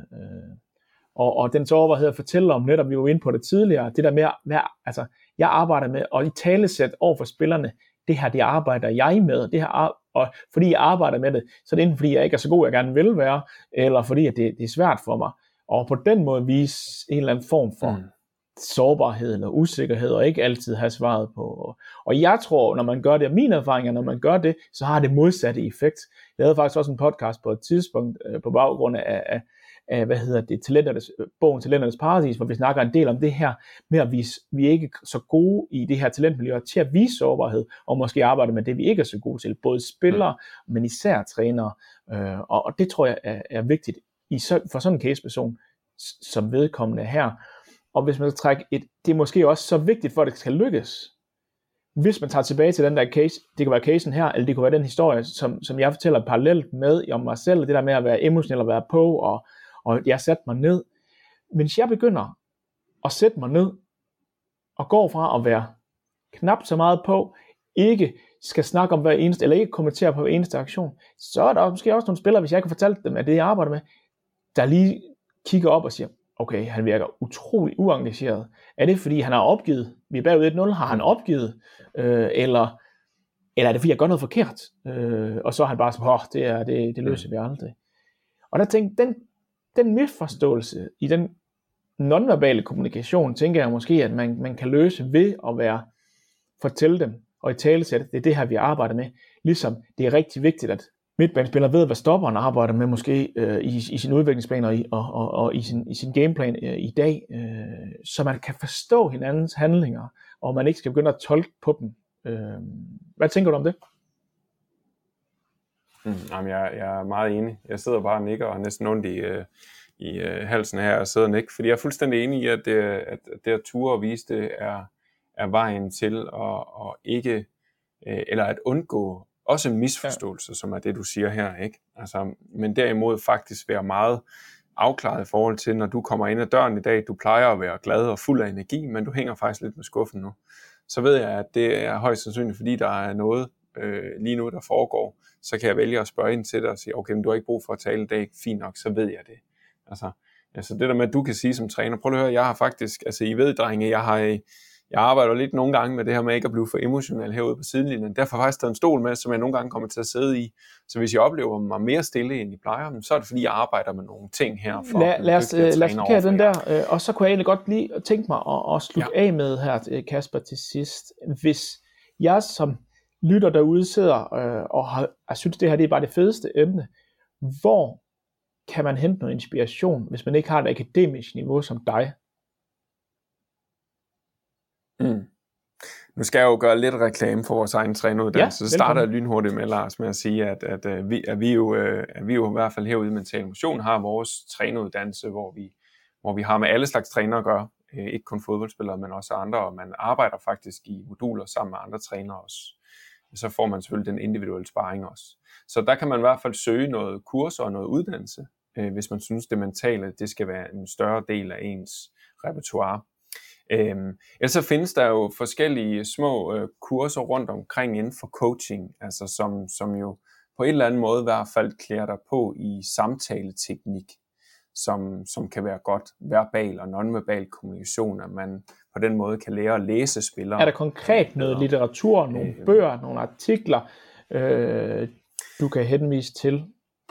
Speaker 1: og den sårbarhed at fortælle om, netop vi var inde på det tidligere, det der med altså jeg arbejder med, og i talesæt over for spillerne, det her, det arbejder jeg med, det her, og fordi jeg arbejder med det, så er det enten fordi jeg ikke er så god, jeg gerne vil være, eller fordi at det er svært for mig, og på den måde vise en eller anden form for sårbarhed eller usikkerhed, og ikke altid have svaret på. Og jeg tror, når man gør det, og mine erfaringer, når man gør det, så har det modsatte effekt. Jeg havde faktisk også en podcast på et tidspunkt, på baggrund af bogen Talenternes Paradis, hvor vi snakker en del om det her med at vise, vi er ikke så gode i det her talentmiljø til at vise sårbarhed, og måske arbejde med det, vi ikke er så gode til, både spillere, men især trænere, og det tror jeg er vigtigt for sådan en caseperson som vedkommende her. Og hvis man skal trække det er måske også så vigtigt for, at det skal lykkes. Hvis man tager tilbage til den der case, det kan være casen her, eller det kan være den historie, som jeg fortæller parallelt med om mig selv, det der med at være emotionel og være på, og jeg satte mig ned. Men hvis jeg begynder at sætte mig ned, og går fra at være knap så meget på, ikke skal snakke om hver eneste, eller ikke kommentere på hver eneste aktion, så er der måske også nogle spillere, hvis jeg kan fortælle dem, at det jeg arbejder med, der lige kigger op og siger, okay, han virker utrolig uengageret. Er det fordi han har opgivet? Vi er bagud 1-0, har han opgivet? Eller er det fordi jeg gør noget forkert? Og så er han bare sådan, det løser vi aldrig. Og der tænkte den misforståelse i den nonverbale kommunikation, tænker jeg måske, at man kan løse ved at fortælle dem, og i talesæt, det er det her, vi arbejder med. Ligesom det er rigtig vigtigt, at midtbanespillere ved, hvad stopperen arbejder med måske i sin udviklingsplan og i sin gameplan i dag, så man kan forstå hinandens handlinger, og man ikke skal begynde at tolke på dem. Hvad tænker du om det?
Speaker 2: Jamen, jeg er meget enig. Jeg sidder bare og nikker og næsten ondt i halsen her og sidder og nikker, fordi jeg er fuldstændig enig i, at det at ture og vise det er vejen til at ikke, eller at undgå også misforståelse, som er det, du siger her, ikke? Altså, men derimod faktisk være meget afklaret i forhold til, når du kommer ind ad døren i dag, du plejer at være glad og fuld af energi, men du hænger faktisk lidt med skuffen nu. Så ved jeg, at det er højst sandsynligt, fordi der er noget lige nu, der foregår. Så kan jeg vælge at spørge ind til dig og sige, okay, men du har ikke brug for at tale i dag, fint nok, så ved jeg det. Altså det der med, at du kan sige som træner, prøv at høre, jeg har faktisk, altså I ved, drenge, jeg arbejder lidt nogle gange med det her med ikke at blive for emotionel herude på sidelinjen. Derfor har jeg faktisk taget en stol med, som jeg nogle gange kommer til at sidde i. Så hvis jeg oplever mig mere stille, end I plejer, så er det fordi, jeg arbejder med nogle ting her.
Speaker 1: Lad os forkære den der, og så kunne jeg egentlig godt lige tænke mig at slutte af med her, Kasper, til sidst. Hvis jeg som lytter derude sidder og synes, det her det er bare det fedeste emne, hvor kan man hente noget inspiration, hvis man ikke har et akademisk niveau som dig?
Speaker 2: Nu skal jeg jo gøre lidt reklame for vores egen træneruddannelse. Så starter jeg lynhurtigt med, Lars, med at sige, at vi jo i hvert fald herude i Mental Motion har vores træneruddannelse, hvor vi har med alle slags trænere at gøre. ikke kun fodboldspillere, men også andre, og man arbejder faktisk i moduler sammen med andre trænere også. Så får man selvfølgelig den individuelle sparring også. Så der kan man i hvert fald søge noget kurser og noget uddannelse, hvis man synes, det mentale det skal være en større del af ens repertoire. Ellers så findes der jo forskellige små kurser rundt omkring inden for coaching, altså som jo på en eller anden måde i hvert fald klæder dig på i samtaleteknik, som kan være godt verbal og nonverbal kommunikation, at man på den måde kan lære at læse spillere.
Speaker 1: Er der konkret noget litteratur, nogle bøger, nogle artikler, du kan henvise til?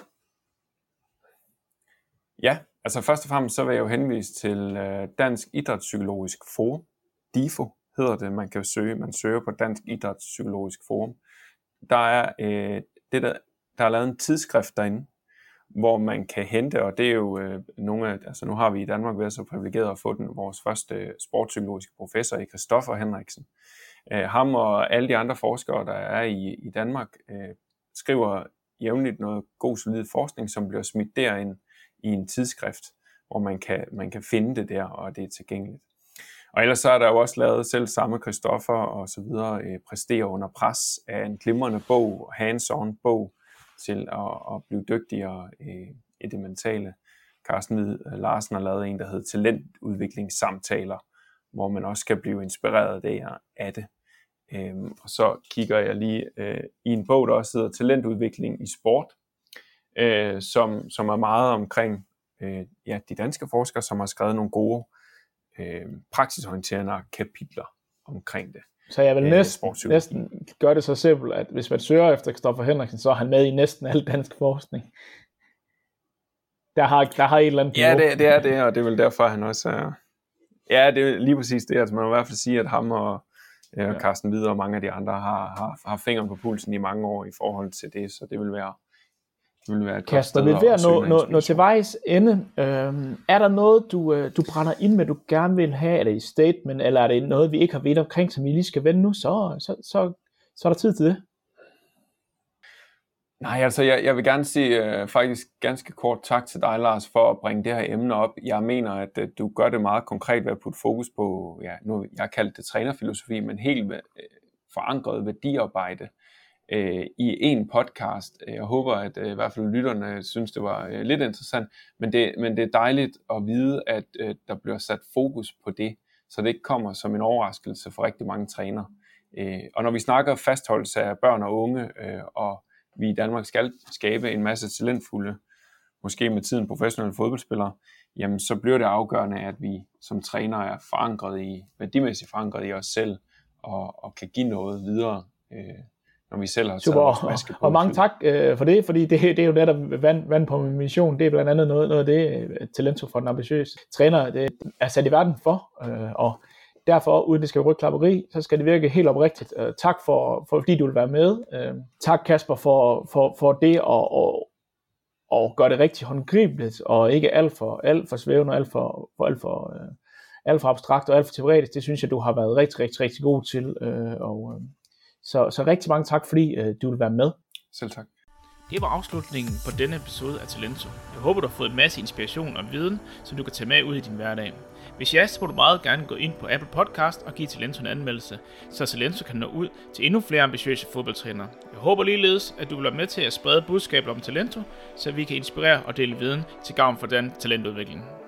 Speaker 2: Ja, altså først og fremmest så vil jeg jo henvise til Dansk Idrætspsykologisk Forum. DIFO hedder det, man søger på Dansk Idrætspsykologisk Forum. Der er der er lavet en tidsskrift derinde, hvor man kan hente, og det er jo nu har vi i Danmark været så privilegeret at få vores første sportspsykologiske professor i Christoffer Henriksen. Ham og alle de andre forskere, der er i Danmark, skriver jævnligt noget god solid forskning, som bliver smidt derind i en tidsskrift, hvor man kan finde det der, og det er tilgængeligt. Og ellers så er der jo også lavet selv samme Christoffer og så videre, præstere under pres af en glimrende bog, hands-on bog, til at blive dygtigere i det mentale. Carsten Hvid Larsen har lavet en, der hedder Talentudviklingssamtaler, hvor man også kan blive inspireret af det. Og så kigger jeg lige i en bog, der også hedder Talentudvikling i sport, som er meget omkring de danske forskere, som har skrevet nogle gode praksisorienterende kapitler omkring det.
Speaker 1: Så jeg vil næsten gøre det så simpelt, at hvis man søger efter Christoffer Henriksen, så er han med i næsten al dansk forskning. Der har et eller andet.
Speaker 2: Ja, det er det, og det er vel derfor, han også er... Ja, det er lige præcis det. Altså, man må i hvert fald sige, at ham og Carsten Hvid og mange af de andre har fingeren på pulsen i mange år i forhold til det, så det vil være
Speaker 1: Kasper, vi er ved at nå til vejs ende. Er der noget, du brænder ind med, du gerne vil have? Er det et statement, eller er det noget, vi ikke har ved omkring, som vi lige skal vende nu? Så er der tid til det.
Speaker 2: Nej, altså jeg vil gerne sige faktisk ganske kort tak til dig, Lars, for at bringe det her emne op. Jeg mener, at du gør det meget konkret ved at putte fokus på, nu jeg har kaldt det trænerfilosofi, men helt forankret værdiarbejde i en podcast. Jeg håber, at i hvert fald lytterne synes, det var lidt interessant, men det er dejligt at vide, at der bliver sat fokus på det, så det ikke kommer som en overraskelse for rigtig mange trænere. Og når vi snakker fastholdelse af børn og unge, og vi i Danmark skal skabe en masse talentfulde, måske med tiden professionelle fodboldspillere, jamen så bliver det afgørende, at vi som trænere er værdimæssigt forankret i os selv, og kan give noget videre, når vi selv har taget vores maske på.
Speaker 1: Og mange tak for det, fordi det er jo netop vand på min mission. Det er blandt andet noget af det, Talento for den ambitiøse træner det er sat i verden for, og derfor, uden det skal rygklapperi, så skal det virke helt oprigtigt. Tak fordi du vil være med. Tak Kasper for det og gøre det rigtig håndgribeligt, og ikke alt for svævende, alt for abstrakt og alt for teoretisk. Det synes jeg, du har været rigtig, rigtig, rigtig god til. Så rigtig mange tak, fordi du vil være med.
Speaker 2: Selv tak.
Speaker 1: Det var afslutningen på denne episode af Talento. Jeg håber, du har fået en masse inspiration og viden, som du kan tage med ud i din hverdag. Hvis ja, så må du meget gerne gå ind på Apple Podcast og give Talento en anmeldelse, så Talento kan nå ud til endnu flere ambitiøse fodboldtrænere. Jeg håber ligeledes, at du vil være med til at sprede budskabet om Talento, så vi kan inspirere og dele viden til gavn for den talentudvikling.